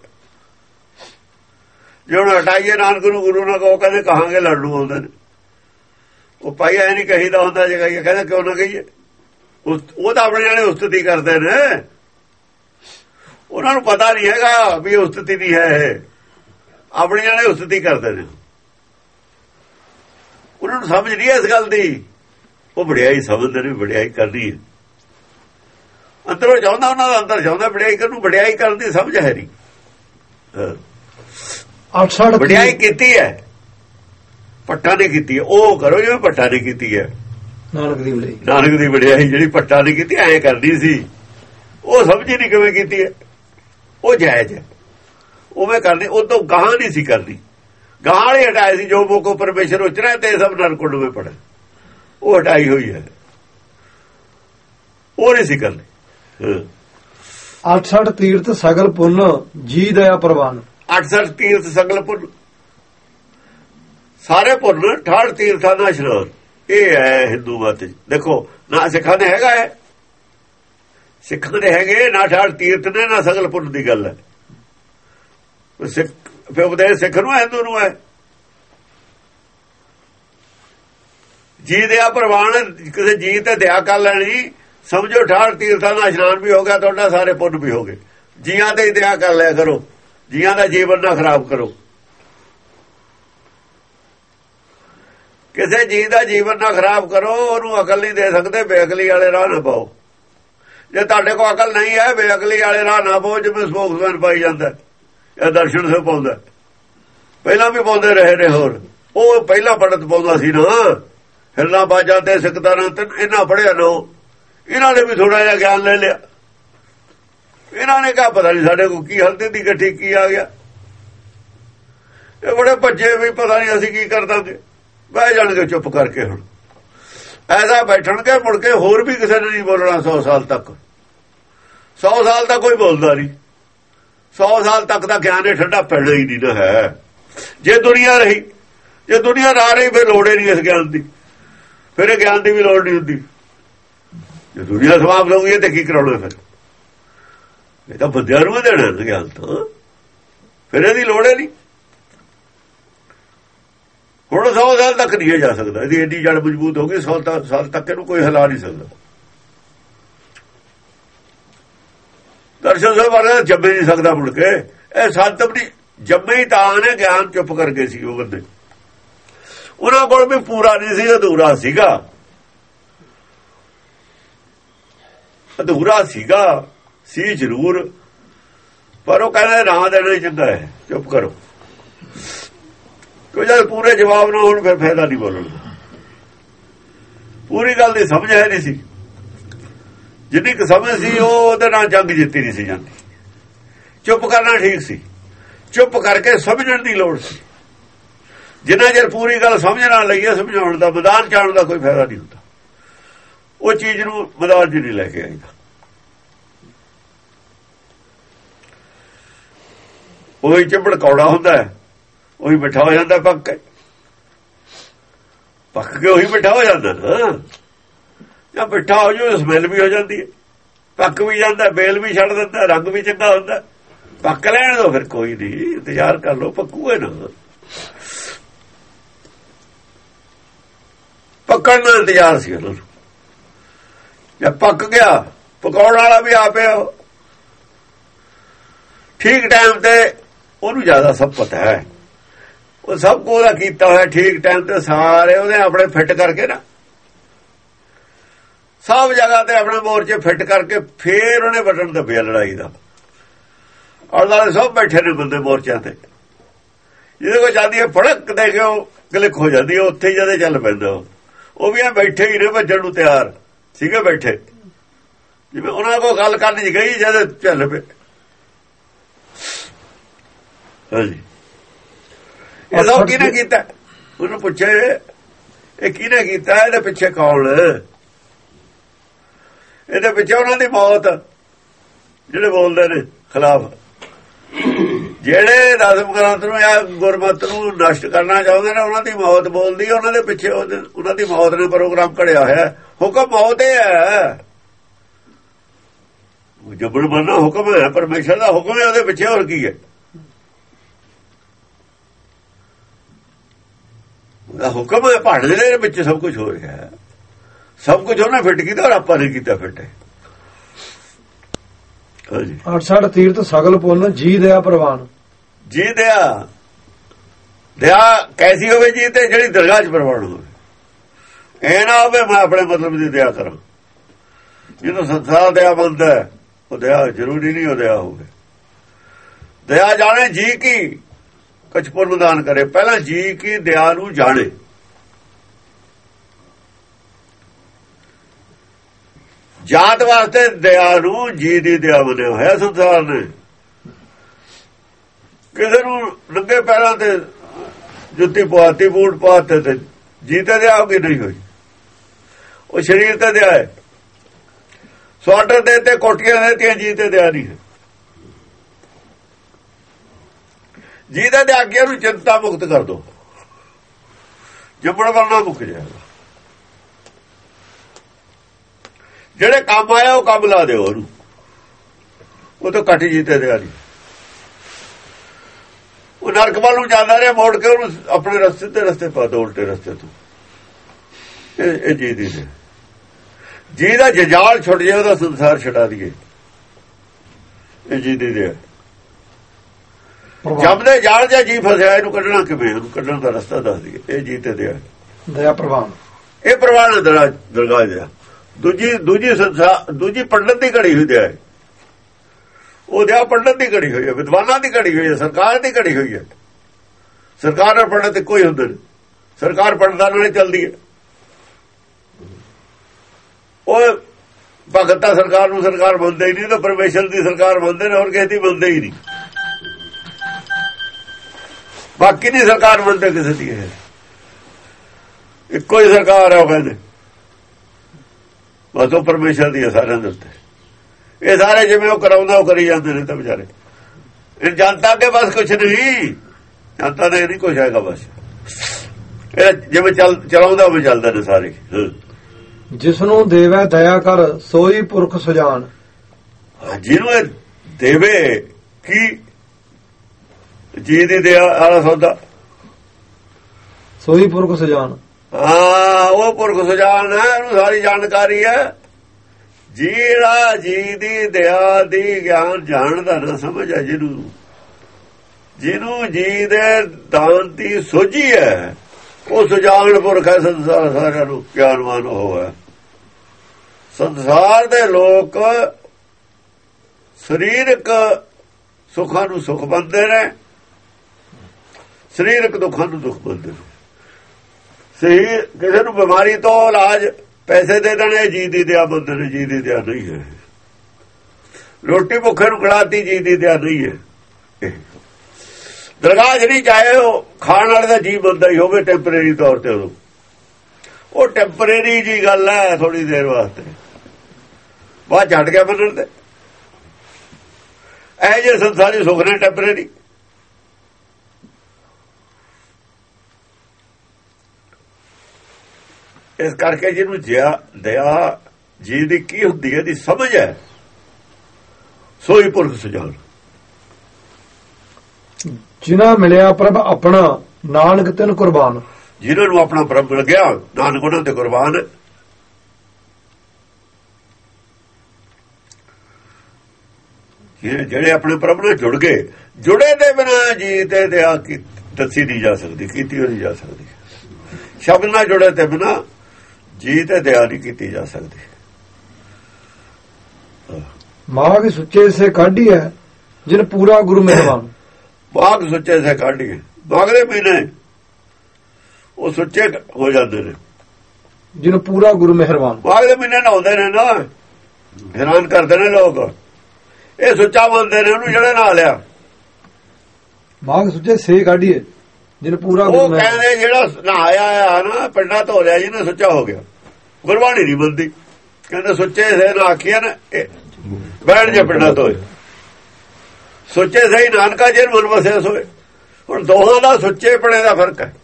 ਜੇ ਹੁਣ ਹਟਾਈਏ ਨਾਨਕ ਨੂੰ ਗੁਰੂ ਨਾਲ ਕਹੋ, ਕਹਿੰਦੇ ਕਹਾਂਗੇ ਲੜਨੂ ਆਉਂਦੇ ਨੇ। ਉਹ ਭਾਈ ਐ ਨਹੀਂ ਕਹੀਦਾ ਹੁੰਦਾ। ਜੇ ਕਹੀਏ ਕਹਿੰਦੇ ਕਿਉਂ ਨਾ ਕਹੀਏ। ਉਹ ਤਾਂ ਆਪਣੇ ਨਾਲੇ ਉਸਤਤੀ ਕਰਦੇ ਨੇ। ਉਹਨਾਂ ਨੂੰ ਪਤਾ ਨਹੀਂ ਹੈਗਾ ਵੀ ਉਸਤਤੀ ਨਹੀਂ ਹੈ। ਆਪਣੇ ਨਾਲੇ ਉਸਤਤੀ ਕਰਦੇ ਨੇ। ਉਹਨਾਂ ਨੂੰ ਸਮਝ ਨਹੀਂ ਇਸ ਗੱਲ ਦੀ। ਉਹ ਵਡਿਆਈ ਸਮਝਦੇ ਨੇ, ਵਡਿਆਈ ਕਰਨੀ ਹੈ। ਅੰਦਰੋਂ ਚਾਹੁੰਦਾ, ਉਹਨਾਂ ਦਾ ਅੰਦਰ ਚਾਹੁੰਦਾ ਵਡਿਆਈ ਕਰਨ ਨੂੰ। ਵਡਿਆਈ ਕਰਨ ਦੀ ਸਮਝ ਹੈ ਨਹੀਂ। ਵਡਿਆਈ ਕੀਤੀ ਹੈ, ਪੱਟਾ ਨੇ ਕੀਤੀ ਹੈ। ਉਹ ਕਰੋ ਜਿਵੇਂ ਪੱਟਾ ਨੇ ਕੀਤੀ ਹੈ। ਨਾਨਕ ਦੀ ਵਡਿਆਈ, ਨਾਨਕ ਦੀ ਵਡਿਆਈ ਜਿਹੜੀ ਪੱਟਾ ਨੇ ਕੀਤੀ, ਐਂ ਕਰਨੀ ਸੀ। ਉਹ ਸਮਝ ਨਹੀਂ ਕਿਵੇਂ ਕੀਤੀ ਹੈ। ਉਹ ਜਾਇਜ਼ ਹੈ, ਉਵੇਂ ਕਰਨੀ। ਉਹ ਤੋਂ ਗਾਹਾਂ ਨਹੀਂ ਸੀ ਕਰਨੀ। ਗਾਹਾਂ ਵਾਲੇ ਹਟਾਏ ਸੀ। ਜੋ ਮੋਕੋ ਪਰਮੇਸ਼ਰ ਉਚਰਾ ਤੇ ਸਭ ਨਰਕੁੰਡ ਵਿੱਚ ਪੜੇ, ਉਹ ਹਟਾਈ ਹੋਈ ਹੈ। ਉਹ ਨਹੀਂ ਸੀ ਕਰਨੀ। ਅਠਸਠ ਤੀਰਥ ਸਗਲ ਪੁੰਨ, ਜੀ ਦਇਆ ਪ੍ਰਵਾਨ। ਅਠਸਠ ਤੀਰਥ ਸਗਲ ਪੁੰਨ, ਸਾਰੇ ਪੁੰਨ, ਅਠਾਹਠ ਤੀਰਥਾਂ ਦਾ ਇਸ਼ਨਾਨ। ਇਹ ਹੈ ਹਿੰਦੂ ਮਤ। ਦੇਖੋ ਨਾ ਸਿੱਖਾਂ ਦੇ ਹੈਗਾ ਹੈ, ਸਿੱਖਾਂ ਦੇ ਹੈਗੇ ਨਾ ਅਠਾਹਠ ਤੀਰਥ ਨੇ, ਨਾ ਸਗਲ ਪੁੰਨ ਦੀ ਗੱਲ ਹੈ। ਸਿੱਖ ਫਿਰ ਉਪਦੇਸ਼ ਸਿੱਖ ਨੂੰ ਹੈ, ਹਿੰਦੂ ਨੂੰ ਹੈ। ਜੀ ਦਇਆ ਪ੍ਰਵਾਨ, ਕਿਸੇ ਜੀ ਤੇ ਦਇਆ ਕਰ ਲੈਣੀ। ਸਮਝੋ ਅਠਾਹਠ ਤੀਰਥਾਂ ਦਾ ਇਸ਼ਨਾਨ ਵੀ ਹੋ ਗਿਆ ਤੁਹਾਡਾ, ਸਾਰੇ ਪੁੰਨ ਵੀ ਹੋ ਗਏ। ਜੀਆਂ ਤੇ ਦਇਆ ਕਰ ਲਿਆ ਕਰੋ, ਜੀਆਂ ਦਾ ਜੀਵਨ ਨਾ ਖਰਾਬ ਕਰੋ। ਕਿਸੇ ਜੀਵ ਦਾ ਜੀਵਨ ਨਾ ਖਰਾਬ ਕਰੋ, ਉਹਨੂੰ ਅਕਲ ਨਹੀਂ ਦੇ ਸਕਦੇ, ਬੇਅਕਲੀ ਵਾਲੇ ਰਾਹ ਨਾ ਪਾਓ। ਜੇ ਤੁਹਾਡੇ ਕੋਲ ਅਕਲ ਨਹੀਂ ਹੈ, ਬੇਅਕਲੀ ਵਾਲੇ ਰਾਹ ਨਾ ਪਾਓ। ਜਿਵੇਂ ਸਪੋਕਸਮੈਨ ਪਾਈ ਜਾਂਦਾ ਇਹ ਦਰਸ਼ਨ ਸੇ ਪਾਉਂਦਾ, ਪਹਿਲਾਂ ਵੀ ਪਾਉਂਦੇ ਰਹੇ ਨੇ। ਹੋਰ ਉਹ ਪਹਿਲਾਂ ਪੰਡਤ ਪਾਉਂਦਾ ਸੀ ਨਾ, ਹਿਰਨਾ ਬਾਜਾਂ ਤੇ ਸਿਕਦਾਰਾਂ ਤੇ ਇਹਨਾਂ ਪੜਿਆ ਨਾ, ਇਹਨਾਂ ਨੇ ਵੀ ਥੋੜਾ ਜਿਹਾ ਗਿਆਨ ਲੈ ਲਿਆ। ਇਹਨਾਂ ਨੇ ਕਿਹਾ ਪਤਾ ਨਹੀਂ ਸਾਡੇ ਕੋਲ ਕੀ ਹਲਤੇ ਦੀ ਗੱਠੀ ਕੀ ਆ ਗਿਆ। ਇਹ ਬੜੇ ਭੱਜੇ ਵੀ ਪਤਾ ਨਹੀਂ ਅਸੀਂ ਕੀ ਕਰ ਦਾਂਗੇ, ਬਹਿ ਜਾਣਗੇ ਚੁੱਪ ਕਰਕੇ। ਹੁਣ ਐਸਾ ਬੈਠਣਗੇ, ਮੁੜ ਕੇ ਹੋਰ ਵੀ ਕਿਸੇ ਨੇ ਨਹੀਂ ਬੋਲਣਾ ਸੌ ਸਾਲ ਤੱਕ। ਸੌ ਸਾਲ ਤੱਕ ਕੋਈ ਬੋਲਦਾ ਨਹੀਂ, ਸੌ ਸਾਲ ਤੱਕ ਦਾ ਗਿਆਨ ਇਹ ਠੰਡਾ ਪੈਣਾ ਹੀ ਨਹੀਂ ਨਾ ਹੈ। ਜੇ ਦੁਨੀਆ ਰਹੀ, ਜੇ ਦੁਨੀਆ ਨਾ ਰਹੀ ਫਿਰ ਲੋੜ ਹੀ ਨਹੀਂ ਇਸ ਗਿਆਨ ਦੀ, ਫਿਰ ਇਹ ਗਿਆਨ ਦੀ ਵੀ ਲੋੜ ਨਹੀਂ ਹੁੰਦੀ। ਜੇ ਦੁਨੀਆ ਸਮਾਪਤ ਹੋ ਗਈ ਤੇ ਕੀ ਕਰਾਉਣਾ ਫਿਰ? ਇਹ ਤਾਂ ਬੰਦਿਆਂ ਨੂੰ ਦੇਣਾ ਗਿਆਨ, ਤਾਂ ਫਿਰ ਇਹਦੀ ਲੋੜ ਹੀ ਨਹੀਂ। ਹੁਣ ਸੌ ਸਾਲ ਤੱਕ ਨਹੀਂ ਜਾ ਸਕਦਾ, ਇਹਦੀ ਐਡੀ ਜੜ ਮਜ਼ਬੂਤ ਹੋ ਗਈ, ਸੌ ਸਾਲ ਤੱਕ ਇਹਨੂੰ ਕੋਈ ਹਿਲਾ ਨਹੀਂ ਸਕਦਾ। ਦਰਸ਼ਨ ਸਾਹਿਬ ਵਾਲਾ ਜੰਮੇ ਨਹੀਂ ਸਕਦਾ ਮੁੜ ਕੇ। ਇਹ ਸੰਤ ਵੀ ਜੰਮੇ ਹੀ ਤਾਂ ਨੇ, ਗਿਆਨ ਚੁੱਪ ਕਰ ਗਏ ਸੀ ਉਹ ਬੰਦੇ। ਉਹਨਾਂ ਕੋਲ ਵੀ ਪੂਰਾ ਨਹੀਂ ਸੀ, ਅਧੂਰਾ ਸੀਗਾ, ਅਧੂਰਾ ਸੀਗਾ ਸੀ ਜ਼ਰੂਰ, ਪਰ ਉਹ ਕਹਿੰਦੇ ਨਾ ਦੇਣਾ ਹੀ ਚੰਗਾ ਹੈ, ਚੁੱਪ ਕਰੋ। ਕਿਉਂ ਜਦ ਪੂਰੇ ਜਵਾਬ ਨਾ ਹੋਣ ਫਿਰ ਫਾਇਦਾ ਨਹੀਂ ਬੋਲਣ ਦਾ। ਪੂਰੀ ਗੱਲ ਦੀ ਸਮਝ ਹੈ ਨਹੀਂ ਸੀ, ਜਿੰਨੀ ਕੁ ਸਮਝ ਸੀ ਉਹ ਉਹਦੇ ਨਾਲ ਜੰਗ ਜਿੱਤੀ ਨਹੀਂ ਸੀ ਜਾਂਦੀ। ਚੁੱਪ ਕਰਨਾ ਠੀਕ ਸੀ, ਚੁੱਪ ਕਰਕੇ ਸਮਝਣ ਦੀ ਲੋੜ ਸੀ। ਜਿੰਨਾ ਚਿਰ ਪੂਰੀ ਗੱਲ ਸਮਝ ਨਾਲ ਲਈਏ, ਸਮਝਾਉਣ ਦਾ ਮੈਦਾਨ ਚਾਉਣ ਦਾ ਕੋਈ ਫਾਇਦਾ ਨਹੀਂ ਹੁੰਦਾ। ਉਹ ਚੀਜ਼ ਨੂੰ ਮੈਦਾਨ 'ਚ ਨਹੀਂ ਲੈ ਕੇ ਆਈਦਾ। ਉਹੀ ਚਿੰਬੜ ਕੌੜਾ ਹੁੰਦਾ, ਉਹੀ ਮਿੱਠਾ ਹੋ ਜਾਂਦਾ ਪੱਕ ਕੇ। ਪੱਕ ਕੇ ਉਹੀ ਮਿੱਠਾ ਹੋ ਜਾਂਦਾ ਨਾ, ਜਾਂ ਮਿੱਠਾ ਹੋ ਜਾਊ ਸਮੈਲ ਵੀ ਹੋ ਜਾਂਦੀ ਹੈ। ਪੱਕ ਵੀ ਜਾਂਦਾ, ਬੇਲ ਵੀ ਛੱਡ ਦਿੰਦਾ, ਰੰਗ ਵੀ ਚੰਗਾ ਹੁੰਦਾ। ਪੱਕ ਲੈਣ ਦੋ ਫਿਰ, ਕੋਈ ਨਹੀਂ, ਇੰਤਜ਼ਾਰ ਕਰ ਲਓ, ਪੱਕੂਏ ਨਾ। ਪੱਕਣ ਦਾ ਇੰਤਜ਼ਾਰ ਸੀ ਉਹਨਾਂ ਨੂੰ। ਜੇ ਪੱਕ ਗਿਆ, ਪਕਾਉਣ ਵਾਲਾ ਵੀ ਆਪੇ ਠੀਕ ਟਾਈਮ ਤੇ, ਉਹਨੂੰ ਜ਼ਿਆਦਾ ਸਭ ਪਤਾ ਹੈ। ਉਹ ਸਭ ਕੁਝ ਉਹਦਾ ਕੀਤਾ ਹੋਇਆ ਠੀਕ ਟਾਈਮ ਤੇ, ਸਾਰੇ ਉਹਨੇ ਆਪਣੇ ਫਿੱਟ ਕਰਕੇ ਨਾ, ਸਭ ਜਗ੍ਹਾ ਤੇ ਆਪਣੇ ਮੋਰਚੇ ਫਿੱਟ ਕਰਕੇ ਫੇਰ ਉਹਨੇ ਬਟਨ ਦੱਬਿਆ ਲੜਾਈ ਦਾ। ਔਰ ਨਾਲੇ ਸਭ ਬੈਠੇ ਨੇ ਬੰਦੇ ਮੋਰਚਿਆਂ ਤੇ, ਜਿਹਦੇ ਕੋਲ ਜਾਂਦੀ ਹੈ ਫੜਕ ਦੇ ਕੇ ਉਹ ਕਲਿੱਕ ਹੋ ਜਾਂਦੀ ਹੈ, ਉੱਥੇ ਹੀ ਜਦੇ ਚੱਲ ਪੈਂਦਾ। ਉਹ ਵੀ ਆ ਬੈਠੇ ਹੀ ਨੇ, ਭੱਜਣ ਨੂੰ ਤਿਆਰ ਸੀਗੇ ਬੈਠੇ, ਜਿਵੇਂ ਉਹਨਾਂ ਕੋਲ ਗੱਲ ਕਰਨ ਚ ਗਈ ਜਦ ਚੱਲ ਪਏ। ਹਾਂਜੀ, ਇਹ ਸਭ ਕਿਹਨੇ ਕੀਤਾ? ਉਹਨੂੰ ਪੁੱਛੇ ਇਹ ਕਿਹਨੇ ਕੀਤਾ, ਇਹਦੇ ਪਿੱਛੇ ਕੌਣ? ਇਹਦੇ ਪਿੱਛੇ ਉਹਨਾਂ ਦੀ ਮੌਤ, ਜਿਹੜੇ ਬੋਲਦੇ ਨੇ ਖਿਲਾਫ, ਜਿਹੜੇ ਦਸਮ ਗ੍ਰੰਥ ਨੂੰ ਜਾਂ ਗੁਰਮਤ ਨੂੰ ਨਸ਼ਟ ਕਰਨਾ ਚਾਹੁੰਦੇ ਨੇ, ਉਹਨਾਂ ਦੀ ਮੌਤ ਬੋਲਦੀ। ਉਹਨਾਂ ਦੇ ਪਿੱਛੇ ਉਹਨਾਂ ਦੀ ਮੌਤ ਨੇ ਪ੍ਰੋਗਰਾਮ ਘੜਿਆ ਹੋਇਆ। ਹੁਕਮ ਮੌਤ ਹੈ, ਜਬਰ ਮੰਨਣਾ ਹੁਕਮ ਹੈ, ਪਰਮੇਸ਼ਰ ਦਾ ਹੁਕਮ ਹੈ, ਉਹਦੇ ਪਿੱਛੇ ਹੋਰ ਕੀ ਹੈ? ਉਹਦਾ ਹੁਕਮ ਹੈ, ਭਾੜੇ ਦੇ ਵਿੱਚ ਸਭ ਕੁਝ ਹੋ ਰਿਹਾ ਹੈ। ਸਭ ਕੁਝ ਉਹਨੇ ਫਿੱਟ ਕੀਤਾ ਔਰ ਆਪਾਂ ਨੇ ਕੀਤਾ ਫਿੱਟ। ਹਾਂਜੀ, ਅਠਸਠ ਤੀਰਥ ਸਗਲ ਪੁੰਨ ਜੀ ਦਇਆ ਪ੍ਰਵਾਨ। ਜੀ ਦਇਆ, ਦਇਆ ਕੈਸੀ ਹੋਵੇ ਜੀ ਤੇ ਜਿਹੜੀ ਦਰਗਾਹ 'ਚ ਪ੍ਰਵਾਨ ਹੋਵੇ। ਇਹ ਨਾ ਹੋਵੇ ਮੈਂ ਆਪਣੇ ਮਤਲਬ ਦੀ ਦਇਆ ਕਰਾਂ। ਜਦੋਂ ਸੰਸਾਰ ਦਇਆ ਬਣਦਾ ਉਹ ਦਇਆ ਜ਼ਰੂਰੀ ਨਹੀਂ ਉਹ ਦਇਆ ਹੋਵੇ। ਦਇਆ ਜਾਣੇ ਜੀ ਕੀ ਕੁਛ ਪੁੰਨ ਦਾਨ ਕਰੇ, ਪਹਿਲਾਂ ਜੀ ਕੀ ਦਇਆ ਨੂੰ ਜਾਣੇ। ਜਾਤ ਵਾਸਤੇ ਦਇਆ ਨੂੰ ਜੀ ਦੀ ਦਇਆ ਬਣਿਆ ਹੋਇਆ ਸੰਸਾਰ ਨੇ। ਕਿਸੇ ਨੂੰ ਨੰਗੇ ਪੈਰਾਂ ਤੇ ਜੁੱਤੀ ਪਵਾਤੀ, ਬੂਟ ਪਵਾਤੇ ਤੇ ਜੀ ਤੇ ਦਇਆ ਹੋਗੀ ਨਹੀਂ ਹੋਈ। ਉਹ ਸਰੀਰ ਤੇ ਦਇਆ ਹੈ। ਸਵਾਟਰ ਦੇ ਤੇ ਕੋਟੀਆਂ ਦੇਤੀਆਂ, ਜੀ ਤੇ ਦਇਆ ਨਹੀਂ ਹੈ। ਜੀ ਦੇ ਆਗਿਆ ਨੂੰ ਚਿੰਤਾ ਮੁਕਤ ਕਰ ਦੋ, ਜੰਮਣ ਵਰਨਾ ਮੁੱਕ ਜਾਏਗਾ। ਜਿਹੜੇ ਕੰਮ ਆਇਆ ਉਹ ਕੰਮ ਲਾ ਦਿਓ ਉਹਨੂੰ, ਉਹ ਤਾਂ ਕੱਟ ਜੀਤੇ ਦੇ ਆਲੀ। ਉਹ ਨਰਕ ਵੱਲ ਨੂੰ ਜਾਂਦਾ ਰਿਹਾ, ਮੋੜ ਕੇ ਉਹਨੂੰ ਆਪਣੇ ਰਸਤੇ ਤੇ ਰਸਤੇ ਪਾ ਦੋ, ਉਲਟੇ ਰਸਤੇ ਤੋਂ। ਇਹ ਜੀ ਦੀ ਨੇ ਜੀ ਦਾ ਜਜਾਲ ਛੁੱਟ ਜਾਏ, ਉਹਦਾ ਸੰਸਾਰ ਛਡਾ ਦਈਏ। ਇਹ ਜੀ ਦੀ ਦੇ ਜਦ ਦੇ ਜਾਲ ਜਾਂ ਜੀ ਫਸਿਆ, ਇਹਨੂੰ ਕੱਢਣਾ ਕਿਵੇਂ? ਉਹਨੂੰ ਕੱਢਣ ਦਾ ਰਸਤਾ ਦੱਸ ਦਈਏ। ਇਹ ਜੀ ਤੇ ਦਿਆ। ਦਇਆ ਪ੍ਰਵਾਨ। ਇਹ ਪ੍ਰਵਾਨ ਦਰਗਾਹ ਦਿਆ। ਦੂਜੀ ਦੂਜੀ ਸੰਸਾਰ ਦੂਜੀ ਪੰਡਤ ਦੀ ਘੜੀ ਹੋਈ ਦਿਆ। ਉਹ ਦਿਆ ਪੰਡਤ ਦੀ ਘੜੀ ਹੋਈ ਹੈ, ਵਿਦਵਾਨਾਂ ਦੀ ਘੜੀ ਹੋਈ ਹੈ, ਸਰਕਾਰ ਦੀ ਘੜੀ ਹੋਈ ਹੈ। ਸਰਕਾਰ ਨਾਲ ਪੰਡਤ ਕੋਈ ਹੁੰਦੇ ਨੇ, ਸਰਕਾਰ ਪੰਡਤਾਂ ਨਾਲ ਚੱਲਦੀ ਹੈ। ਉਹ ਭਗਤਾਂ ਸਰਕਾਰ ਨੂੰ ਸਰਕਾਰ ਮੰਨਦੇ ਹੀ ਨਹੀਂ, ਤਾਂ ਪਰਮੇਸ਼ਰ ਦੀ ਸਰਕਾਰ ਮੰਨਦੇ ਨੇ, ਹੋਰ ਕਿਸੇ ਦੀ ਮੰਨਦੇ ਹੀ ਨਹੀਂ। ਬਾਕੀ ਦੀ ਸਰਕਾਰ ਮੰਨਦੇ ਕਿਸੇ ਦੀ ਹੈ, ਇੱਕੋ ਹੀ ਸਰਕਾਰ ਹੈ ਉਹ ਕਹਿੰਦੇ, ਬਸ ਉਹ ਪਰਮੇਸ਼ਰ ਦੀ ਹੈ ਸਾਰਿਆਂ ਦੇ ਉੱਤੇ। ਇਹ ਸਾਰੇ ਜਿਵੇਂ ਉਹ ਕਰਾਉਂਦਾ ਉਹ ਕਰੀ ਜਾਂਦੇ ਨੇ ਤਾਂ ਵਿਚਾਰੇ। ਇਹ ਜਨਤਾ ਅੱਗੇ ਬਸ ਕੁਛ ਨਹੀਂ, ਜਨਤਾ ਦੇ ਨਹੀਂ ਕੁਛ ਹੈਗਾ, ਬਸ ਇਹ ਜਿਵੇਂ ਚੱਲ ਚਲਾਉਂਦਾ ਉਹ ਚੱਲਦੇ ਨੇ ਸਾਰੇ। ਜਿਸ ਨੂੰ ਦੇਵੇ ਦਇਆ ਕਰ ਸੋਈ ਪੁਰਖ ਸੁਜਾਨ। ਜਿਹਨੂੰ ਇਹ ਦੇਵੇ ਕੀ ਜੀ ਦੀ ਦਇਆ ਵਾਲਾ ਸੌਦਾ, ਸੋਈ ਪੁਰਖ ਸੁਜਾਨ। ਹਾਂ ਉਹ ਪੁਰਖ ਸੁਜਾਨ ਹੈ, ਉਹਨੂੰ ਸਾਰੀ ਜਾਣਕਾਰੀ ਹੈ। ਜਿਹੜਾ ਜੀ ਦੀ ਦਇਆ ਦੀ ਗਿਆਨ ਜਾਣਦਾ ਨਾ ਸਮਝ ਹੈ, ਜਿਹਨੂੰ ਜਿਹਨੂੰ ਜੀ ਦੇ ਦਾਨ ਦੀ ਸੋਝੀ ਹੈ, ਉਹ ਸੁਜਾਨ ਪੁਰਖ ਹੈ। ਸੰਸਾਰ ਸਾਰਿਆਂ ਨੂੰ ਗਿਆਨਵਾਨ ਉਹ ਹੈ। ਸੰਸਾਰ ਦੇ ਲੋਕ ਸਰੀਰਕ ਸੁੱਖਾਂ ਨੂੰ ਸੁੱਖ ਮੰਨਦੇ ਨੇ, ਸਰੀਰਕ ਦੁੱਖਾਂ ਨੂੰ ਦੁੱਖ ਮੰਨਦੇ ਨੇ। ਸਹੀ ਕਿਸੇ ਨੂੰ ਬਿਮਾਰੀ ਤੋਂ ਇਲਾਜ ਪੈਸੇ ਦੇ ਦੇਣੇ ਜੀ ਦੀ ਦਇਆ ਮੰਨਦੇ ਨੇ, ਜੀ ਦੀ ਦਇਆ ਨਹੀਂ ਹੈ। ਰੋਟੀ ਭੁੱਖੇ ਨੂੰ ਖਿਲਾਤੀ ਜੀ ਦੀ ਦਇਆ ਨਹੀਂ ਹੈ। ਦਰਗਾਹ ਨਹੀਂ ਚਾਹੇ ਉਹ ਖਾਣ ਵਾਲੇ ਦਾ ਜੀ ਮੰਨਦਾ ਹੀ ਹੋਵੇ ਟੈਂਪਰੇਰੀ ਤੌਰ ਤੇ, ਉਦੋਂ ਉਹ ਟੈਂਪਰੇਰੀ ਜੀ ਗੱਲ ਹੈ, ਥੋੜੀ ਦੇਰ ਵਾਸਤੇ, ਬਾਅਦ ਛੱਡ ਗਿਆ ਮੰਨਣ ਤੇ। ਇਹ ਜੇ ਸੰਸਾਰੀ ਸੁੱਖ ਨੇ ਟੈਂਪਰੇਰੀ। ਇਸ ਕਰਕੇ ਜਿਹਨੂੰ ਦਇਆ ਜੀ ਦੀ ਕੀ ਹੁੰਦੀ ਹੈ ਦੀ ਸਮਝ ਹੈ, ਸੋਈ ਪੁਰਖ ਸੁਜਾਨ। ਜਿਨ੍ਹਾਂ ਮਿਲਿਆ ਪ੍ਰਭ ਆਪਣਾ ਨਾਨਕ ਤਿਨ ਕੁਰਬਾਨ। ਜਿਹਨਾਂ ਨੂੰ ਆਪਣਾ ਪ੍ਰਭ ਮਿਲ ਗਿਆ ਨਾਨਕ ਉਹਨਾਂ ਤੇ ਕੁਰਬਾਨ। ਜਿਹੜੇ ਆਪਣੇ ਪ੍ਰਭ ਨਾਲ ਜੁੜ ਗਏ, ਜੁੜੇ ਦੇ ਬਿਨਾਂ ਜੀ ਤੇ ਦਇਆ ਕੀ ਦੱਸੀ ਨਹੀਂ ਜਾ ਸਕਦੀ, ਕੀਤੀ ਨਹੀਂ ਜਾ ਸਕਦੀ। ਸ਼ਬਦ ਨਾਲ ਜੁੜੇ ਤੇ ਬਿਨਾਂ ਜੀ ਤੇ ਦਇਆ ਨਹੀਂ ਕੀਤੀ ਜਾ ਸਕਦੀ। ਮਾਗ ਸੁੱਚੇ ਸੇ ਕਾਢੀ ਹੈ ਜਿਨ ਪੂਰਾ ਗੁਰੂ ਮਿਹਰਬਾਨ। ਮਾਗ ਸੁੱਚੇ ਸੇ ਕਾਢੀ ਹੈ, ਮਾਗ ਦੇ ਮਹੀਨੇ ਉਹ ਸੁੱਚੇ ਹੋ ਜਾਂਦੇ ਨੇ ਜਿਹਨੂੰ ਪੂਰਾ ਗੁਰੂ ਮਿਹਰਬਾਨ। ਮਾਗ ਦੇ ਮਹੀਨੇ ਨਹਾਉਂਦੇ ਨੇ ਨਾ, ਹੈਰਾਨ ਕਰਦੇ ਨੇ ਲੋਕ। ਇਹ ਸੁੱਚਾ ਮੰਨਦੇ ਨੇ ਉਹਨੂੰ ਜਿਹੜੇ ਨਹਾ ਲਿਆ। ਮਾਗ ਸੁੱਚੇ ਸੇ ਕਾਢੀ ਹੈ ਜਿਹਨੂੰ ਪੂਰਾ ਗੁਰੂ ਉਹ ਕਹਿੰਦੇ ਜਿਹੜਾ ਨਹਾਇਆ ਆ ਨਾ ਪਿੰਡਾ ਧੋ ਲਿਆ ਜਿਹਨੇ ਸੁੱਚਾ ਹੋ ਗਿਆ। ਗੁਰਬਾਣੀ ਨਹੀਂ ਮੰਨਦੀ, ਕਹਿੰਦੇ ਸੁੱਚੇ ਸੇ ਨਾ ਆਖੀਏ ਨਾ ਬੈਠ ਜਾ ਪਿੰਡਾ ਧੋਏ। ਸੁੱਚੇ ਸਹੀ ਨਾਨਕਾ ਜੇ ਮਨ ਵਸਿਆ ਸੋਏ। ਹੁਣ ਦੋਹਾਂ ਦਾ ਸੁੱਚੇ ਪਣੇ ਦਾ ਫਰਕ ਹੈ।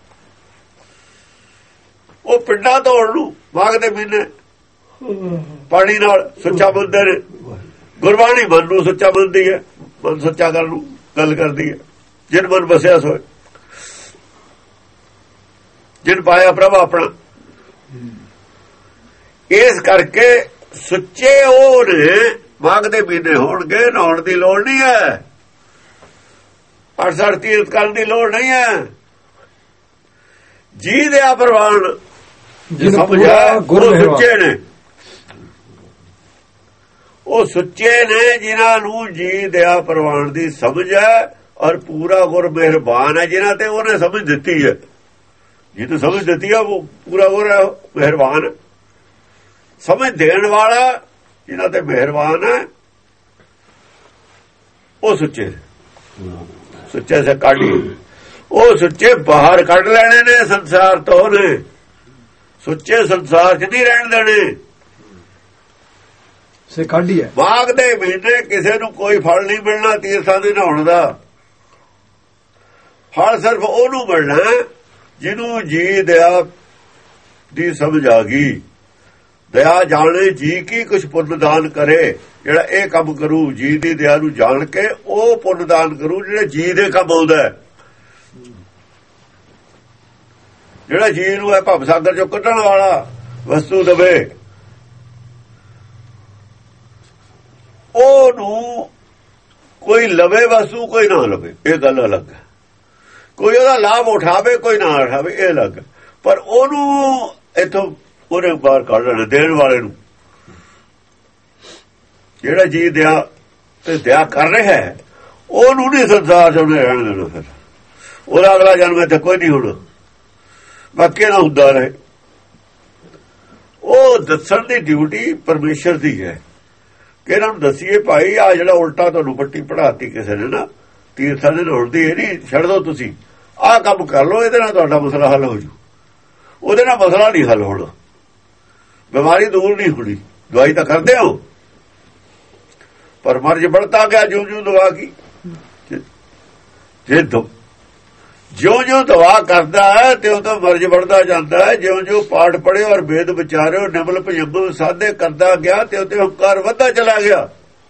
ਉਹ ਪਿੰਡਾ ਧੋਣ ਨੂੰ ਮਾਘ ਦੇ ਮਹੀਨੇ ਪਾਣੀ ਨਾਲ ਸੁੱਚਾ ਮੰਨਦੇ ਨੇ। ਗੁਰਬਾਣੀ ਮਨ ਨੂੰ ਸੁੱਚਾ ਮੰਨਦੀ ਹੈ, ਮਨ ਸੁੱਚਾ ਕਰਨ ਨੂੰ ਗੱਲ ਕਰਦੀ ਹੈ। ਜਿਨ ਮਨ ਵਸਿਆ ਸੋਏ, ਜਿਨ ਪਾਇਆ ਪ੍ਰਭ ਆਪਣਾ। ਇਸ ਕਰਕੇ ਸੁੱਚੇ ਉਹ ਨੇ ਮਾਘ ਦੇ ਮਹੀਨੇ ਹੋਣਗੇ, ਨਹਾਉਣ ਦੀ ਲੋੜ ਨਹੀਂ ਹੈ, ਅੱਠ ਸੱਠ ਤੀਰਥ ਕਰਨ ਦੀ ਲੋੜ ਨਹੀਂ ਹੈ। ਜੀ ਦੇ ਆ ਪ੍ਰਵਾਨ ਸਮਝਿਆ ਗੁਰੂ ਸੁੱਚੇ ਨੇ। ਉਹ ਸੁੱਚੇ ਨੇ ਜਿਨ੍ਹਾਂ ਨੂੰ ਜੀ ਦਇਆ ਪ੍ਰਵਾਨ ਦੀ ਸਮਝ ਹੈ, ਔਰ ਪੂਰਾ ਗੁਰ ਮਿਹਰਬਾਨ ਹੈ ਜਿਨ੍ਹਾਂ ਤੇ ਉਹਨੇ ਸਮਝ ਦਿੱਤੀ ਹੈ। ਜਿਹਨੂੰ ਸਮਝ ਦਿੱਤੀ ਹੈ ਉਹ ਪੂਰਾ ਗੁਰ ਹੈ, ਮਿਹਰਬਾਨ ਸਮਝ ਦੇਣ ਵਾਲਾ ਜਿਨ੍ਹਾਂ ਤੇ ਮਿਹਰਬਾਨ ਹੈ ਉਹ ਸੁੱਚੇ। ਸੁੱਚੇ ਸੇ ਕਾਢੀ, ਉਹ ਸੁੱਚੇ ਬਾਹਰ ਕੱਢ ਲੈਣੇ ਨੇ ਸੰਸਾਰ ਤੋਂ ਨੇ। ਸੁੱਚੇ ਸੰਸਾਰ 'ਚ ਨਹੀਂ ਰਹਿਣ ਦੇਣੇ। ਸੇ ਕਾਢੀ ਹੈ ਮਾਘ ਦੇ ਮਹੀਨੇ ਕਿਸੇ ਨੂੰ ਕੋਈ ਫਲ ਨਹੀਂ ਮਿਲਣਾ ਤੀਰਥਾਂ ਦੇ ਨਹਾਉਣ ਦਾ। ਫਲ ਸਿਰਫ ਉਹਨੂੰ ਮਿਲਣਾ ਜਿਹਨੂੰ ਜੀ ਦਇਆ ਦੀ ਸਮਝ ਆ ਗਈ। ਦਇਆ ਜਾਣੇ ਜੀ ਕੀ ਕੁਛ ਪੁੰਨ ਦਾਨ ਕਰੇ। ਜਿਹੜਾ ਇਹ ਕੰਮ ਕਰੂ ਜੀ ਦੀ ਦਇਆ ਨੂੰ ਜਾਣ ਕੇ, ਉਹ ਪੁੰਨ ਦਾਨ ਕਰੂ ਜਿਹੜੇ ਜੀ ਦੇ ਕੰਮ ਆਉਂਦਾ। ਜਿਹੜਾ ਜੀ ਨੂੰ ਹੈ ਭਵ ਸਾਗਰ ਚੋਂ ਕੱਢਣ ਵਾਲਾ ਵਸਤੂ ਦੇਵੇ, ਉਹਨੂੰ ਕੋਈ ਲਵੇ ਵਸਤੂ ਕੋਈ ਨਾ ਲਵੇ, ਇਹ ਗੱਲ ਅਲੱਗ ਹੈ। ਕੋਈ ਉਹਦਾ ਲਾਭ ਉਠਾਵੇ ਕੋਈ ਨਾ ਉਠਾਵੇ, ਇਹ ਅਲੱਗ। ਪਰ ਉਹਨੂੰ ਇੱਥੋਂ ਉਹਨੇ ਬਾਹਰ ਕੱਢ ਲੈਣਾ, ਦੇਣ ਵਾਲੇ ਨੂੰ। ਜਿਹੜਾ ਜੀ ਦਿਆ ਤੇ ਦਿਆ ਕਰ ਰਿਹਾ ਹੈ ਉਹਨੂੰ ਨਹੀਂ ਸੰਸਾਰ ਚ ਉਹਨੇ ਰਹਿਣ ਦੇਣਾ। ਫਿਰ ਉਹਦਾ ਅਗਲਾ ਜਨਮ ਇੱਥੇ ਕੋਈ ਨਹੀਂ ਹੋਣਾ, ਬਾਕੀ ਨਾ ਹੁੰਦਾ ਰਹੇ। ਉਹ ਦੱਸਣ ਦੀ ਡਿਊਟੀ ਪਰਮੇਸ਼ਰ ਦੀ ਹੈ ਕਿ ਇਹਨਾਂ ਨੂੰ ਦਸੀਏ ਭਾਈ ਆ ਜਿਹੜਾ ਉਲਟਾ ਤੁਹਾਨੂੰ ਪੱਟੀ ਪੜਾਤੀ ਕਿਸੇ ਨੇ ਨਾ ਤੀਰਥਾਂ ਦੇ ਨੋੜ ਦੀ, ਇਹ ਨਹੀਂ ਛੱਡ ਦੋ, ਤੁਸੀਂ ਆਹ ਕੰਮ ਕਰ ਲਓ, ਇਹਦੇ ਨਾਲ ਤੁਹਾਡਾ ਮਸਲਾ ਹੱਲ ਹੋ ਜੂ। ਉਹਦੇ ਨਾਲ ਮਸਲਾ ਨਹੀਂ ਹੱਲ ਹੋਣਾ, ਬਿਮਾਰੀ ਦੂਰ ਨਹੀਂ ਹੋਣੀ। ਦਵਾਈ ਤਾਂ ਕਰਦੇ ਹੋ ਪਰ ਮਰਜ਼ बढ़ता ਗਿਆ ਜਿਉਂ ਜਿਉਂ ਦਵਾ ਕੀ। ਜੇ ਜਿਉਂ ਜਿਉਂ ਦਵਾ ਕਰਦਾ ਹੈ ਤੇ ਉਹ ਤਾਂ ਮਰਜ਼ बढ़ता ਜਾਂਦਾ ਹੈ। ਜਿਉਂ ਜਿਉਂ ਪਾਠ ਪੜ੍ਹੇ ਔਰ ਵੇਦ ਵਿਚਾਰਿਓ ਨਿਮਲ ਭਜੰਬਲ ਸਾਧੇ ਕਰਦਾ ਗਿਆ ਤੇ ਉੱਤੇ ਹੰਕਾਰ ਵੱਧਦਾ ਚਲਾ ਗਿਆ।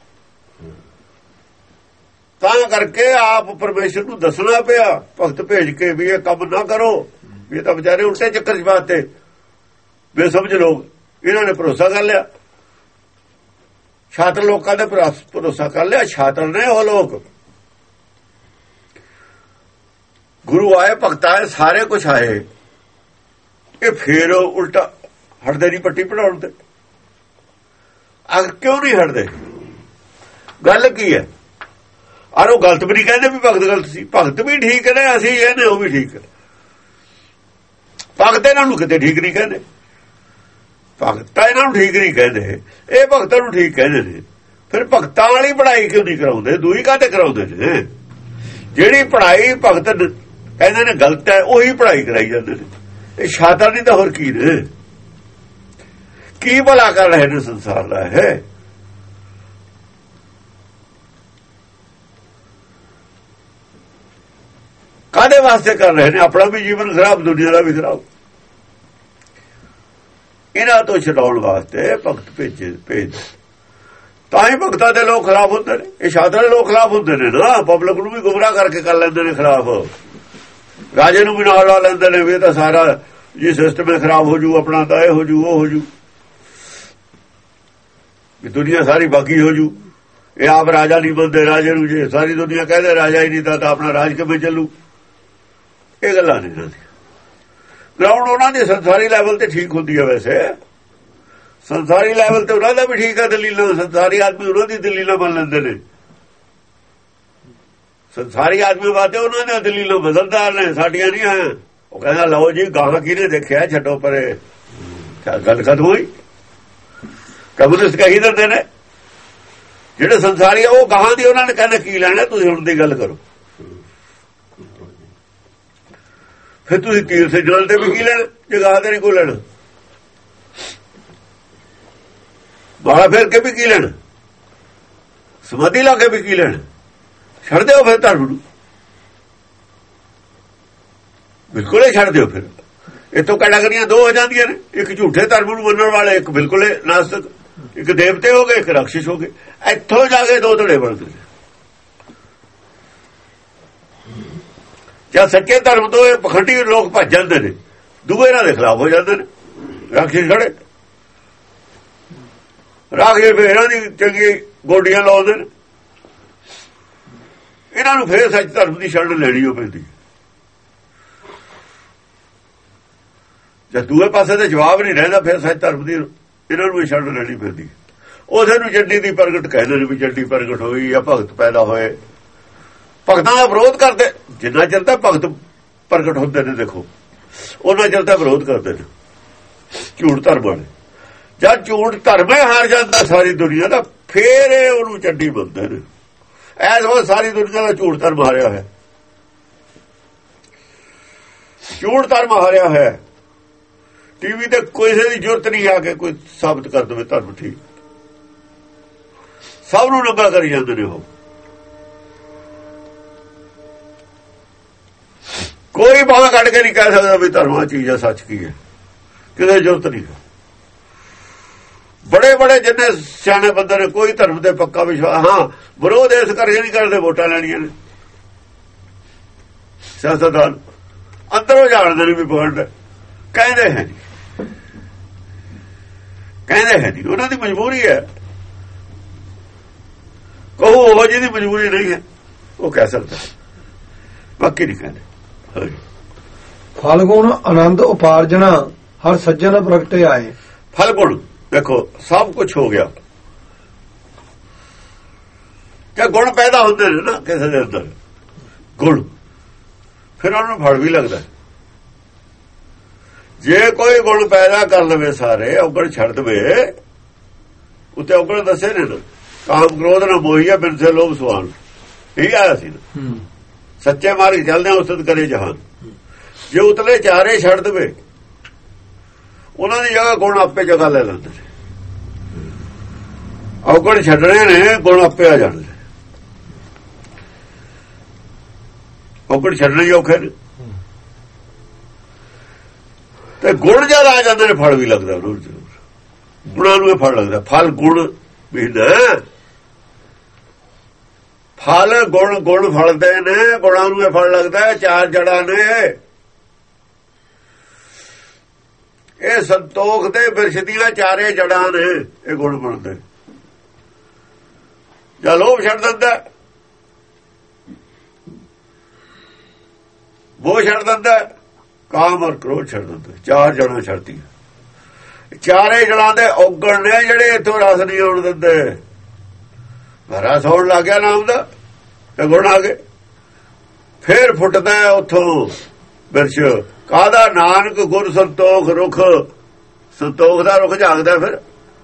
ਤਾਂ ਕਰਕੇ ਆਪ ਪਰਮੇਸ਼ਰ ਨੂੰ ਦੱਸਣਾ ਪਿਆ ਭਗਤ ਭੇਜ ਕੇ ਵੀ ਇਹ ਕੰਮ ਨਾ ਕਰੋ। ਇਹ ਤਾਂ ਵਿਚਾਰੇ ਉਲਟੇ ਚੱਕਰ ਚ ਪਾਤੇ ਬੇਸਮਝ ਲੋਕ, ਇਹਨਾਂ ਨੇ ਭਰੋਸਾ ਕਰ ਲਿਆ। ਛਾਤਰ ਲੋਕਾਂ ਨੇ ਭਰੋਸਾ ਕਰ ਲਿਆ, ਛਾਤਰ ਨੇ ਉਹ ਲੋਕ। ਗੁਰੂ ਆਏ, ਭਗਤ ਆਏ, ਸਾਰੇ ਕੁਛ ਆਏ, ਇਹ ਫੇਰ ਉਲਟਾ ਹਟਦੇ ਨਹੀਂ ਪੱਟੀ ਪੜਾਉਣ ਤੇ। ਅਗ ਕਿਉਂ ਨਹੀਂ ਹਟਦੇ? ਗੱਲ ਕੀ ਹੈ? ਔਰ ਉਹ ਗਲਤ ਵੀ ਨਹੀਂ ਕਹਿੰਦੇ ਵੀ ਭਗਤ ਗਲਤ ਸੀ, ਭਗਤ ਵੀ ਠੀਕ ਨੇ, ਅਸੀਂ ਇਹ ਨੇ ਉਹ ਵੀ ਠੀਕ ਨੇ। ਭਗਤ ਇਹਨਾਂ ਨੂੰ ਕਿਤੇ ਠੀਕ ਨਹੀਂ ਕਹਿੰਦੇ, ਭਗਤਾਂ ਇਹਨਾਂ ਨੂੰ ਠੀਕ ਨਹੀਂ ਕਹਿੰਦੇ, ਇਹ ਭਗਤਾਂ ਨੂੰ ਠੀਕ ਕਹਿੰਦੇ ਨੇ। ਫਿਰ ਭਗਤਾਂ ਵਾਲੀ ਪੜ੍ਹਾਈ ਕਿਉਂ ਨਹੀਂ ਕਰਾਉਂਦੇ? ਦੂਈ ਕਾਹਤੇ ਕਰਾਉਂਦੇ ਨੇ? ਜਿਹੜੀ ਪੜ੍ਹਾਈ ਭਗਤ ਕਹਿੰਦੇ ਨੇ ਗਲਤ ਹੈ ਉਹੀ ਪੜ੍ਹਾਈ ਕਰਾਈ ਜਾਂਦੇ ਨੇ। ਇਹ ਸ਼ਾਤਰ ਨਹੀਂ ਤਾਂ ਹੋਰ ਕੀ ਨੇ? ਕੀ ਭਲਾ ਕਰ ਰਹੇ ਨੇ ਸੰਸਾਰ ਦਾ? ਹੈ ਕਾਹਦੇ ਵਾਸਤੇ ਕਰ ਰਹੇ ਨੇ? ਆਪਣਾ ਵੀ ਜੀਵਨ ਖਰਾਬ, ਦੁਨੀਆ ਦਾ ਵੀ ਖਰਾਬ। ਇਹਨਾਂ ਤੋਂ ਛਡਾਉਣ ਵਾਸਤੇ ਭਗਤ ਭੇਜੇ ਭੇਜ ਤਾਂ ਹੀ ਭਗਤਾਂ ਦੇ ਲੋਕ ਖਰਾਬ ਹੁੰਦੇ ਨੇ। ਇਹ ਸ਼ਾਤਰ ਲੋਕ ਖਰਾਬ ਹੁੰਦੇ ਨੇ ਨਾ, ਪਬਲਿਕ ਨੂੰ ਵੀ ਗੁੰਮਰਾਹ ਕਰਕੇ ਕਰ ਲੈਂਦੇ ਨੇ ਖਰਾਬ। ਰਾਜੇ ਨੂੰ ਵੀ ਨਾਲ ਲਾ ਲੈਂਦੇ ਨੇ ਵੀ ਇਹ ਤਾਂ ਸਾਰਾ ਜੀ ਸਿਸਟਮ ਖਰਾਬ ਹੋ ਜੂ, ਆਪਣਾ ਤਾਂ ਇਹ ਹੋ ਜੂ ਉਹ ਹੋ ਜੂ, ਵੀ ਦੁਨੀਆ ਸਾਰੀ ਬਾਕੀ ਹੋ ਜੂ। ਇਹ ਆਪ ਰਾਜਾ ਨਹੀਂ ਬਣਦੇ, ਰਾਜੇ ਨੂੰ ਜੇ ਸਾਰੀ ਦੁਨੀਆ ਕਹਿੰਦੇ ਰਾਜਾ ਹੀ ਨਹੀਂ ਤਾਂ ਆਪਣਾ ਰਾਜ ਕਿਵੇਂ ਚੱਲੂ? ਇਹ ਗੱਲਾਂ ਨਹੀਂ ਹੁੰਦੀਆਂ। ਗਰਾਊਂਡ ਉਹਨਾਂ ਦੀ ਸੰਸਾਰੀ ਲੈਵਲ ਤੇ ਠੀਕ ਹੁੰਦੀ ਹੈ। ਵੈਸੇ ਸੰਸਾਰੀ ਲੈਵਲ ਤੇ ਉਹਨਾਂ ਦਾ ਵੀ ਠੀਕ ਹੈ ਦਲੀਲਾਂ, ਸੰਸਾਰੀ ਆਦਮੀ ਉਹਨਾਂ ਦੀ ਦਲੀਲਾਂ ਮੰਨ ਲੈਂਦੇ ਨੇ। ਸੰਸਾਰੀ ਆਦਮੀ ਬਾਤੇ ਉਹਨਾਂ ਦੀਆਂ ਦਲੀਲਾਂ ਬਦਲਦਾਰ ਨੇ, ਸਾਡੀਆਂ ਨਹੀਂ ਹੈ। ਉਹ ਕਹਿੰਦਾ ਲਓ ਜੀ ਗਾਹਾਂ ਕਿਹਨੇ ਦੇਖਿਆ, ਛੱਡੋ ਪਰੇ, ਗੱਲ ਖਤਮ ਹੋਈ। ਕਮਿਊਨਿਸਟ ਕਹੀ ਦਿੰਦੇ ਨੇ ਜਿਹੜੇ ਸੰਸਾਰੀ ਆ ਉਹ ਗਾਹਾਂ ਦੀ, ਉਹਨਾਂ ਨੇ ਕਹਿੰਦੇ ਕੀ ਲੈਣਾ, ਤੁਸੀਂ ਹੁਣ ਦੀ ਗੱਲ ਕਰੋ। ਫਿਰ ਤੁਸੀਂ ਤੀਰਥ ਜਲ ਤੇ ਵੀ ਕੀ ਲੈਣਾ, ਜਗ੍ਹਾ ਤੇ ਨਹੀਂ ਕੋਈ ਲੈਣਾ। ਬਾਹਰ ਫੇਰ ਕੇ ਵੀ ਕੀ ਲੈਣਾ, ਸਮਾਧੀ ਲਾ ਕੇ ਵੀ ਕੀ ਲੈਣਾ। ਛੱਡ ਦਿਓ ਫਿਰ ਧਰਮ ਨੂੰ, ਬਿਲਕੁਲ ਹੀ ਛੱਡ ਦਿਓ। ਫਿਰ ਇੱਥੋਂ ਕੈਟਾਗਰੀਆਂ ਦੋ ਹੋ ਜਾਂਦੀਆਂ ਨੇ, ਇੱਕ ਝੂਠੇ ਧਰਮ ਨੂੰ ਮੰਨਣ ਵਾਲੇ, ਇੱਕ ਬਿਲਕੁਲ ਨਾਸਤਕ, ਇੱਕ ਦੇਵਤੇ ਹੋ ਗਏ, ਇੱਕ ਰਾਖਸ਼ ਹੋ ਗਏ। ਇੱਥੋਂ ਜਾ ਕੇ ਦੋ ਧੜੇ ਬਣਦੇ ਨੇ। ਜਾਂ ਸੱਚੇ ਧਰਮ ਤੋਂ ਇਹ ਪਖੰਡੀ ਲੋਕ ਭੱਜ ਜਾਂਦੇ ਨੇ, ਦੂਏ ਇਹਨਾਂ ਦੇ ਖਿਲਾਫ ਹੋ ਜਾਂਦੇ ਨੇ। ਰਾਖਸ਼ ਖੜੇ ਰਾਖਸ਼ ਫਿਰ ਇਹਨਾਂ ਦੀ ਚੰਗੀ ਗੋਡੀਆਂ ਲਾਉਂਦੇ ਨੇ। ਇਹਨਾਂ ਨੂੰ ਫੇਰ ਸੱਚ ਧਰਮ ਦੀ ਸ਼ਰਨ ਲੈਣੀ ਹੋ ਪੈਂਦੀ। ਜਦ ਦੂਏ ਪਾਸੇ ਦਾ ਜਵਾਬ ਨਹੀਂ ਰਹਿੰਦਾ ਫਿਰ ਸੱਚ ਧਰਮ ਦੀ ਇਹਨਾਂ ਨੂੰ ਸ਼ਰਨ ਲੈਣੀ ਪੈਂਦੀ। ਉਸੇ ਨੂੰ ਚੰਡੀ ਦੀ ਪ੍ਰਗਟ ਕਹਿੰਦੇ ਨੇ ਵੀ ਚੰਡੀ ਪ੍ਰਗਟ ਹੋਈ ਜਾਂ ਭਗਤ ਪੈਦਾ ਹੋਏ। ਭਗਤਾਂ ਦਾ ਵਿਰੋਧ ਕਰਦੇ ਜਿੰਨਾ ਚਿਰ ਤੱਕ ਭਗਤ ਪ੍ਰਗਟ ਹੁੰਦੇ ਨੇ, ਦੇਖੋ ਉਹਨਾਂ ਚਿਰ ਤੱਕ ਵਿਰੋਧ ਕਰਦੇ ਨੇ ਝੂਠ ਧਰਮ ਵਾਲੇ। ਜਦ ਝੂਠ ਧਰਮ ਹਾਰ ਜਾਂਦਾ ਸਾਰੀ ਦੁਨੀਆ ਦਾ, ਫੇਰ ਇਹ ਉਹਨੂੰ ਚੰਡੀ ਬੰਦੇ ਨੇ। ਐਸ ਵਾਰ ਸਾਰੀ ਦੁਨੀਆ ਦਾ ਝੂਠ ਧਰਮ ਹਾਰਿਆ ਹੈ, ਝੂਠ ਧਰਮ ਹਾਰਿਆ ਹੈ। ਟੀਵੀ ਤੇ ਕਿਸੇ ਦੀ ਜ਼ਰੂਰਤ ਨਹੀਂ ਆ ਕੇ ਕੋਈ ਸਾਬਤ ਕਰ ਦੇਵੇ ਧਰਮ ਠੀਕ, ਸਭ ਨੂੰ ਨੰਗਾ ਕਰੀ ਜਾਂਦੇ ਨੇ। ਉਹ ਕੋਈ ਬਾਹਰ ਕੱਢ ਕੇ ਨਹੀਂ ਕਹਿ ਸਕਦਾ ਵੀ ਧਰਮਾਂ ਚੀਜ਼ ਆ, ਸੱਚ ਕੀ ਹੈ, ਕਿਸੇ ਜ਼ਰੂਰਤ ਨਹੀਂ। ਬੜੇ ਬੜੇ ਜਿੰਨੇ ਸਿਆਣੇ ਬੰਦੇ ਨੇ ਕੋਈ ਧਰਮ ਤੇ ਪੱਕਾ ਵਿਸ਼ਵਾਸ, ਹਾਂ ਵਿਰੋਧ ਇਸ ਕਰਕੇ ਨਹੀਂ ਕਰਦੇ, ਵੋਟਾਂ ਲੈਣੀਆਂ ਨੇ। ਸਿਆਸਤਦਾਨ ਅੰਦਰੋਂ ਜਾਣਦੇ ਨੇ ਵੀ ਪਖੰਡ ਕਹਿੰਦੇ ਹੈ ਨਹੀਂ, ਕਹਿੰਦੇ ਹੈ ਨਹੀਂ, ਉਹਨਾਂ ਦੀ ਮਜਬੂਰੀ ਹੈ। ਕਹੋ ਉਹ ਜਿਹਦੀ ਮਜਬੂਰੀ ਨਹੀਂ ਹੈ ਉਹ ਕਹਿ ਸਕਦਾ, ਬਾਕੀ ਨਹੀਂ ਕਹਿੰਦੇ। ਫਲ ਗੁਣ ਆਨੰਦ ਉਪਾਰਜਣਾ ਹਰ ਸੱਜਣ ਪ੍ਰਗਟੇ ਆਏ। ਫਲ ਗੁਣ ਦੇਖੋ ਸਭ ਕੁਝ ਹੋ ਗਿਆ ਕਿ ਗੁਣ ਪੈਦਾ ਹੁੰਦੇ ਨੇ ਨਾ ਕਿਸੇ ਦੇ ਅੰਦਰ ਗੁਣ, ਫਿਰ ਉਹਨੂੰ ਫਲ ਵੀ ਲੱਗਦਾ। ਜੇ ਕੋਈ ਗੁਣ ਪੈਦਾ ਕਰ ਲਵੇ ਸਾਰੇ ਔਗਣ ਛੱਡ ਦੇਵੇ, ਉੱਤੇ ਔਗਣ ਦੱਸੇ ਨੇ ਨਾ, ਕਾਮ ਕ੍ਰੋਧ ਨਾ ਮੋਹੀਆ ਬਿਨਸੇ ਲੋਭ ਸੁਆਨ, ਇਹ ਆਇਆ ਸੀ ਨਾ ਸੱਚੇ ਮਾਰਗ ਚੱਲਦੇ ਉਸਤ ਕਰੇ ਜਹਾਨ। ਜੇ ਉਤਲੇ ਚਾਰੇ ਛੱਡ ਦੇਵੇ ਉਹਨਾਂ ਦੀ ਜਗ੍ਹਾ ਗੁਣ ਆਪੇ ਜਗ੍ਹਾ ਲੈ ਲੈਂਦੇ ਨੇ। ਔਗਣ ਛੱਡਣੇ ਨੇ, ਗੁਣ ਆਪੇ ਆ ਜਾਣਗੇ। ਔਗਣ ਛੱਡਣੇ ਹੀ ਔਖੇ ਨੇ ਤੇ ਗੁਣ ਜਦ ਆ ਜਾਂਦੇ ਨੇ ਫਲ ਵੀ ਲੱਗਦਾ ਉਹਨੂੰ ਜ਼ਰੂਰ। ਗੁਣਾਂ ਨੂੰ ਫਲ ਲੱਗਦਾ। ਫਲ ਗੁਣ ਵੀ ਨਾ, ਫਲ ਗੁਣ ਗੁਣ ਫਲਦੇ ਨੇ, ਗੁਣਾਂ ਨੂੰ ਇਹ ਫਲ ਲੱਗਦਾ। ਚਾਰ ਜੜਾਂ ਨੇ ਇਹ, ਸੰਤੋਖ ਦੇ ਬਿਰਛ ਦੀਆਂ ਚਾਰੇ ਜੜਾਂ ਨੇ, ਇਹ ਗੁਣ ਬਣਦੇ। ਜਾਂ ਲੋਭ ਛੱਡ ਦਿੰਦਾ, ਮੋਹ ਛੱਡ ਦਿੰਦਾ, ਕਾਮ ਔਰ ਕ੍ਰੋਧ ਛੱਡ ਦਿੰਦਾ। ਚਾਰ ਜੜਾਂ ਛੱਡਦੀਆਂ। ਚਾਰੇ ਜੜਾਂ ਦੇ ਔਗਣ ਨੇ ਜਿਹੜੇ ਇੱਥੋਂ ਰਸ ਨਹੀਂ ਆਉਣ ਦਿੰਦੇ। ਰਸ ਹੋਣ ਲੱਗ ਗਿਆ ਨਾਮ ਦਾ ਤੇ ਗੁਣ ਆ ਗਏ, ਫੇਰ ਫੁੱਟਦਾ ਉੱਥੋਂ ਬਿਰਛ। ਕਾਹਦਾ? ਨਾਨਕ ਗੁਰ ਸੰਤੋਖ ਰੁਖ, ਸੰਤੋਖ ਦਾ ਰੁਖ ਜਾਗਦਾ। ਫਿਰ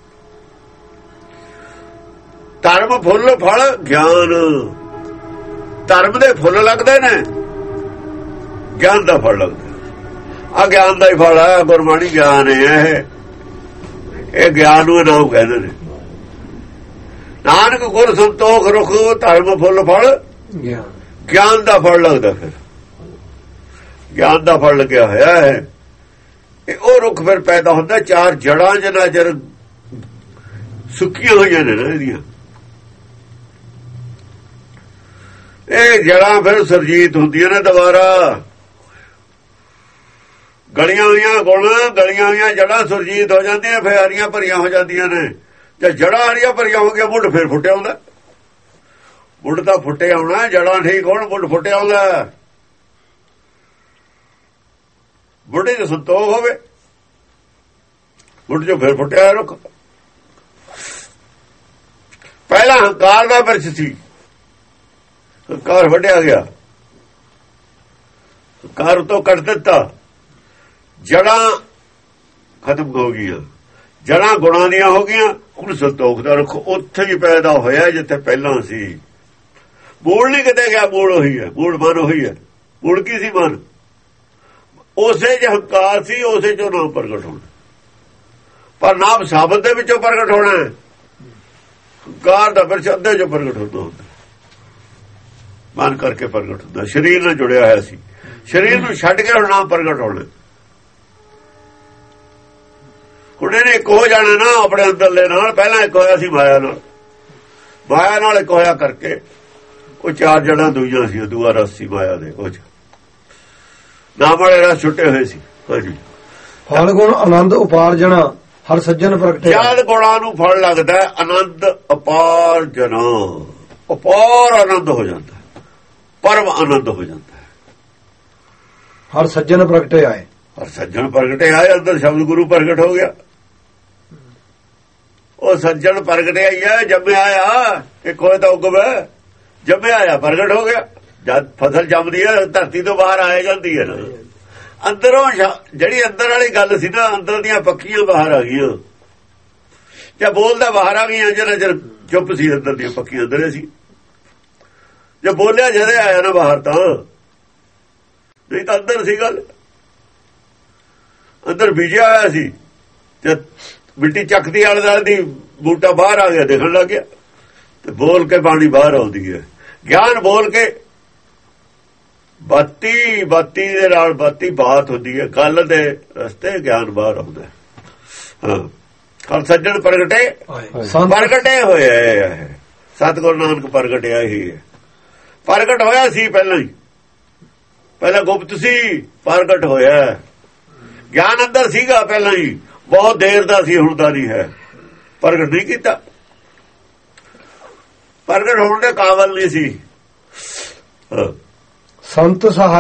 ਧਰਮ ਫੁੱਲ ਫਲ ਗਿਆਨ, ਧਰਮ ਦੇ ਫੁੱਲ ਲੱਗਦੇ ਨੇ, ਗਿਆਨ ਦਾ ਫਲ ਲੱਗਦਾ। ਆ ਗਿਆਨ ਦਾ ਹੀ ਫਲ ਹੈ, ਗੁਰਬਾਣੀ ਗਿਆਨ ਹੈ। ਇਹ ਗਿਆਨ ਨੂੰ ਨਾਮ ਕਹਿੰਦੇ ਨੇ। ਨਾਨਕ ਗੁਰ ਸੰਤੋਖ ਰੁਖ, ਧਰਮ ਫੁੱਲ ਫਲ ਗਿਆਨ, ਗਿਆਨ ਦਾ ਫਲ ਲੱਗਦਾ। ਫਿਰ ਗਿਆਨ ਦਾ ਫਲ ਲੱਗਿਆ ਹੋਇਆ ਹੈ। ਇਹ ਉਹ ਰੁੱਖ ਫਿਰ ਪੈਦਾ ਹੁੰਦਾ। ਚਾਰ ਜੜਾਂ ਜਿੰਨਾ ਚਿਰ ਸੁੱਕੀਆਂ ਹੋਈਆਂ ਨੇ ਨਾ ਇਹਦੀਆਂ, ਇਹ ਜੜਾਂ ਫਿਰ ਸਰਜੀਤ ਹੁੰਦੀਆਂ ਨੇ ਦੁਬਾਰਾ। ਗਲੀਆਂ ਹੋਈਆਂ ਗੁਣ, ਗਲੀਆਂ ਹੋਈਆਂ ਜੜਾਂ ਸੁਰਜੀਤ ਹੋ ਜਾਂਦੀਆਂ, ਫਿਰ ਹਰੀਆਂ ਭਰੀਆਂ ਹੋ ਜਾਂਦੀਆਂ ਨੇ। ਜੇ ਜੜਾਂ ਹਰੀਆਂ ਭਰੀਆਂ ਹੋ ਗਈਆਂ, ਮੁੱਢ ਫਿਰ ਫੁੱਟਿਆ ਆਉਂਦਾ। ਮੁੱਢ ਤਾਂ ਫੁੱਟੇ ਆਉਣਾ, ਜੜਾਂ ਠੀਕ ਹੋਣ, ਮੁੱਢ ਫੁੱਟਿਆ ਆਉਂਦਾ। ਬੁੱਢੇ ਚ ਸੰਤੋਖ ਹੋਵੇ, ਮੁੱਢ ਚੋਂ ਫਿਰ ਫੁੱਟਿਆ ਰੁੱਖ। ਪਹਿਲਾਂ ਹੰਕਾਰ ਦਾ ਬਿਰਛ ਸੀ, ਹੰਕਾਰ ਵੱਢਿਆ ਗਿਆ, ਹੰਕਾਰ ਤੋਂ ਕੱਟ ਦਿੱਤਾ, ਜੜਾਂ ਖਤਮ ਹੋ ਗਈਆਂ, ਜੜਾਂ ਗੁਣਾਂ ਦੀਆਂ ਹੋ ਗਈਆਂ। ਹੁਣ ਸੰਤੋਖ ਦਾ ਰੁੱਖ ਉੱਥੇ ਹੀ ਪੈਦਾ ਹੋਇਆ ਜਿੱਥੇ ਪਹਿਲਾਂ ਸੀ। ਮੂਲ ਨਹੀਂ ਕਿਤੇ ਗਿਆ, ਮੂਲ ਉਹੀ ਹੈ। ਮੂਲ ਮਨ ਉਹੀ ਹੈ। ਮੂਲ ਕੀ ਸੀ? ਮਨ। ਉਸੇ ਚ ਹੰਕਾਰ ਸੀ, ਉਸੇ ਚੋਂ ਨਾਮ ਪ੍ਰਗਟ ਹੋਣਾ। ਪਰ ਨਾਮ ਸਾਬਤ ਦੇ ਵਿੱਚੋਂ ਪ੍ਰਗਟ ਹੋਣਾ, ਹੰਕਾਰ ਦਾ ਬਿਰਛ ਅੱਧੇ ਚੋਂ ਪ੍ਰਗਟ ਹੁੰਦਾ। ਮਨ ਕਰਕੇ ਪ੍ਰਗਟ ਹੁੰਦਾ। ਸਰੀਰ ਨਾਲ ਜੁੜਿਆ ਹੋਇਆ ਸੀ, ਸਰੀਰ ਨੂੰ ਛੱਡ ਕੇ ਹੁਣ ਨਾਮ ਪ੍ਰਗਟ ਹੋਣਾ। ਹੁਣ ਇਹਨੇ ਇੱਕ ਹੋ ਜਾਣਾ ਨਾ ਆਪਣੇ ਅੰਦਰਲੇ ਨਾਲ। ਪਹਿਲਾਂ ਇੱਕ ਹੋਇਆ ਸੀ ਮਾਇਆ ਨਾਲ, ਮਾਇਆ ਨਾਲ ਇੱਕ ਹੋਇਆ ਕਰਕੇ ਉਹ ਚਾਰ ਜੜਾਂ ਦੂਜੀਆਂ ਸੀ, ਦੂਆ ਰਸ ਸੀ ਮਾਇਆ ਦੇ। ਉਹ ਚ ਨਾਮ ਵਾਲੇ ਰਸ ਛੁੱਟੇ ਹੋਏ ਸੀ। ਹਾਂਜੀ, ਫਲ ਗੁਣ ਆਨੰਦ ਉਪਾਰਜਣਾ ਹਰ ਸੱਜਣ ਪ੍ਰਗਟੇ। ਚਾਰ ਗੁਣਾਂ ਨੂੰ ਫਲ ਲੱਗਦਾ, ਆਨੰਦ ਉਪਾਰਜਣਾ, ਅਪਾਰ ਆਨੰਦ ਹੋ ਜਾਂਦਾ, ਪਰਮ ਆਨੰਦ ਹੋ ਜਾਂਦਾ। ਹਰ ਸੱਜਣ ਪ੍ਰਗਟੇ ਆਏ, ਹਰ ਸੱਜਣ ਪ੍ਰਗਟੇ ਆਏ। ਅੰਦਰ ਸ਼ਬਦ ਗੁਰੂ ਪ੍ਰਗਟ ਹੋ ਗਿਆ। ਉਹ ਸੱਜਣ ਪ੍ਰਗਟਿਆ ਹੀ ਹੈ, ਜੰਮਿਆ ਆਇਆ। ਇੱਕ ਹੋਏ ਤਾਂ ਉਗਵੇ, ਜੰਮਿਆ ਆਇਆ ਪ੍ਰਗਟ ਹੋ ਗਿਆ। ਜਦ ਫਸਲ ਜੰਮਦੀ ਹੈ ਧਰਤੀ ਤੋਂ ਬਾਹਰ ਆ ਜਾਂਦੀ ਹੈ ਨਾ। ਅੰਦਰੋਂ ਜਿਹੜੀ ਅੰਦਰ ਵਾਲੀ ਗੱਲ ਸੀ ਨਾ, ਅੰਦਰ ਦੀਆਂ ਪੱਕੀਆਂ ਬਾਹਰ ਆ ਗਈਆਂ। ਜੇ ਬੋਲਦਾ ਬਾਹਰ ਆ ਗਈਆਂ, ਜਿਹੜਾ ਜਦ ਚੁੱਪ ਸੀ ਅੰਦਰ ਦੀਆਂ ਪੱਕੀਆਂ ਅੰਦਰ ਸੀ। ਜੇ ਬੋਲਿਆ ਜਦੇ ਆਇਆ ਨਾ ਬਾਹਰ, ਤਾਂ ਨਹੀਂ ਤਾਂ ਅੰਦਰ ਸੀ ਗੱਲ। ਅੰਦਰ ਬੀਜਿਆ ਹੋਇਆ ਸੀ ਤੇ ਮਿੱਟੀ ਚੱਕਦੀ ਆਲੇ ਦੁਆਲੇ ਦੀ, ਬੂਟਾ ਬਾਹਰ ਆ ਗਿਆ, ਦਿਖਣ ਲੱਗ ਗਿਆ। ਤੇ ਬੋਲ ਕੇ ਬਾਣੀ ਬਾਹਰ ਆਉਂਦੀ ਹੈ। ਗਿਆਨ ਬੋਲ ਕੇ, ਬਾਤੀ ਬਾਤੀ ਦੇ ਨਾਲ ਬਾਤੀ ਬਾਤ ਹੁੰਦੀ ਹੈ। ਗੱਲ ਦੇ ਰਸਤੇ ਗਿਆਨ ਬਾਹਰ ਆਉਂਦਾ। ਹਾਂ, ਹਰ ਸੱਜਣ ਪ੍ਰਗਟੇ ਪ੍ਰਗਟੇ ਹੋਏ। ਸਤਿਗੁਰੂ ਨਾਨਕ ਪ੍ਰਗਟਿਆ ਹੀ ਹੈ। ਪ੍ਰਗਟ ਹੋਇਆ ਸੀ ਪਹਿਲਾਂ ਹੀ, ਪਹਿਲਾਂ ਗੁਪਤ ਸੀ, ਪ੍ਰਗਟ ਹੋਇਆ। ਗਿਆਨ ਅੰਦਰ ਸੀਗਾ ਪਹਿਲਾਂ ਹੀ, ਬਹੁਤ ਦੇਰ ਦਾ ਸੀ, ਹੁਣ ਦਾ ਨਹੀਂ ਹੈ। ਪ੍ਰਗਟ ਨਹੀਂ ਕੀਤਾ, ਪ੍ਰਗਟ ਹੋਣ ਦੇ ਕਾਬਲ ਨਹੀਂ ਸੀ। ਸੰਤ ਸਹਾਇ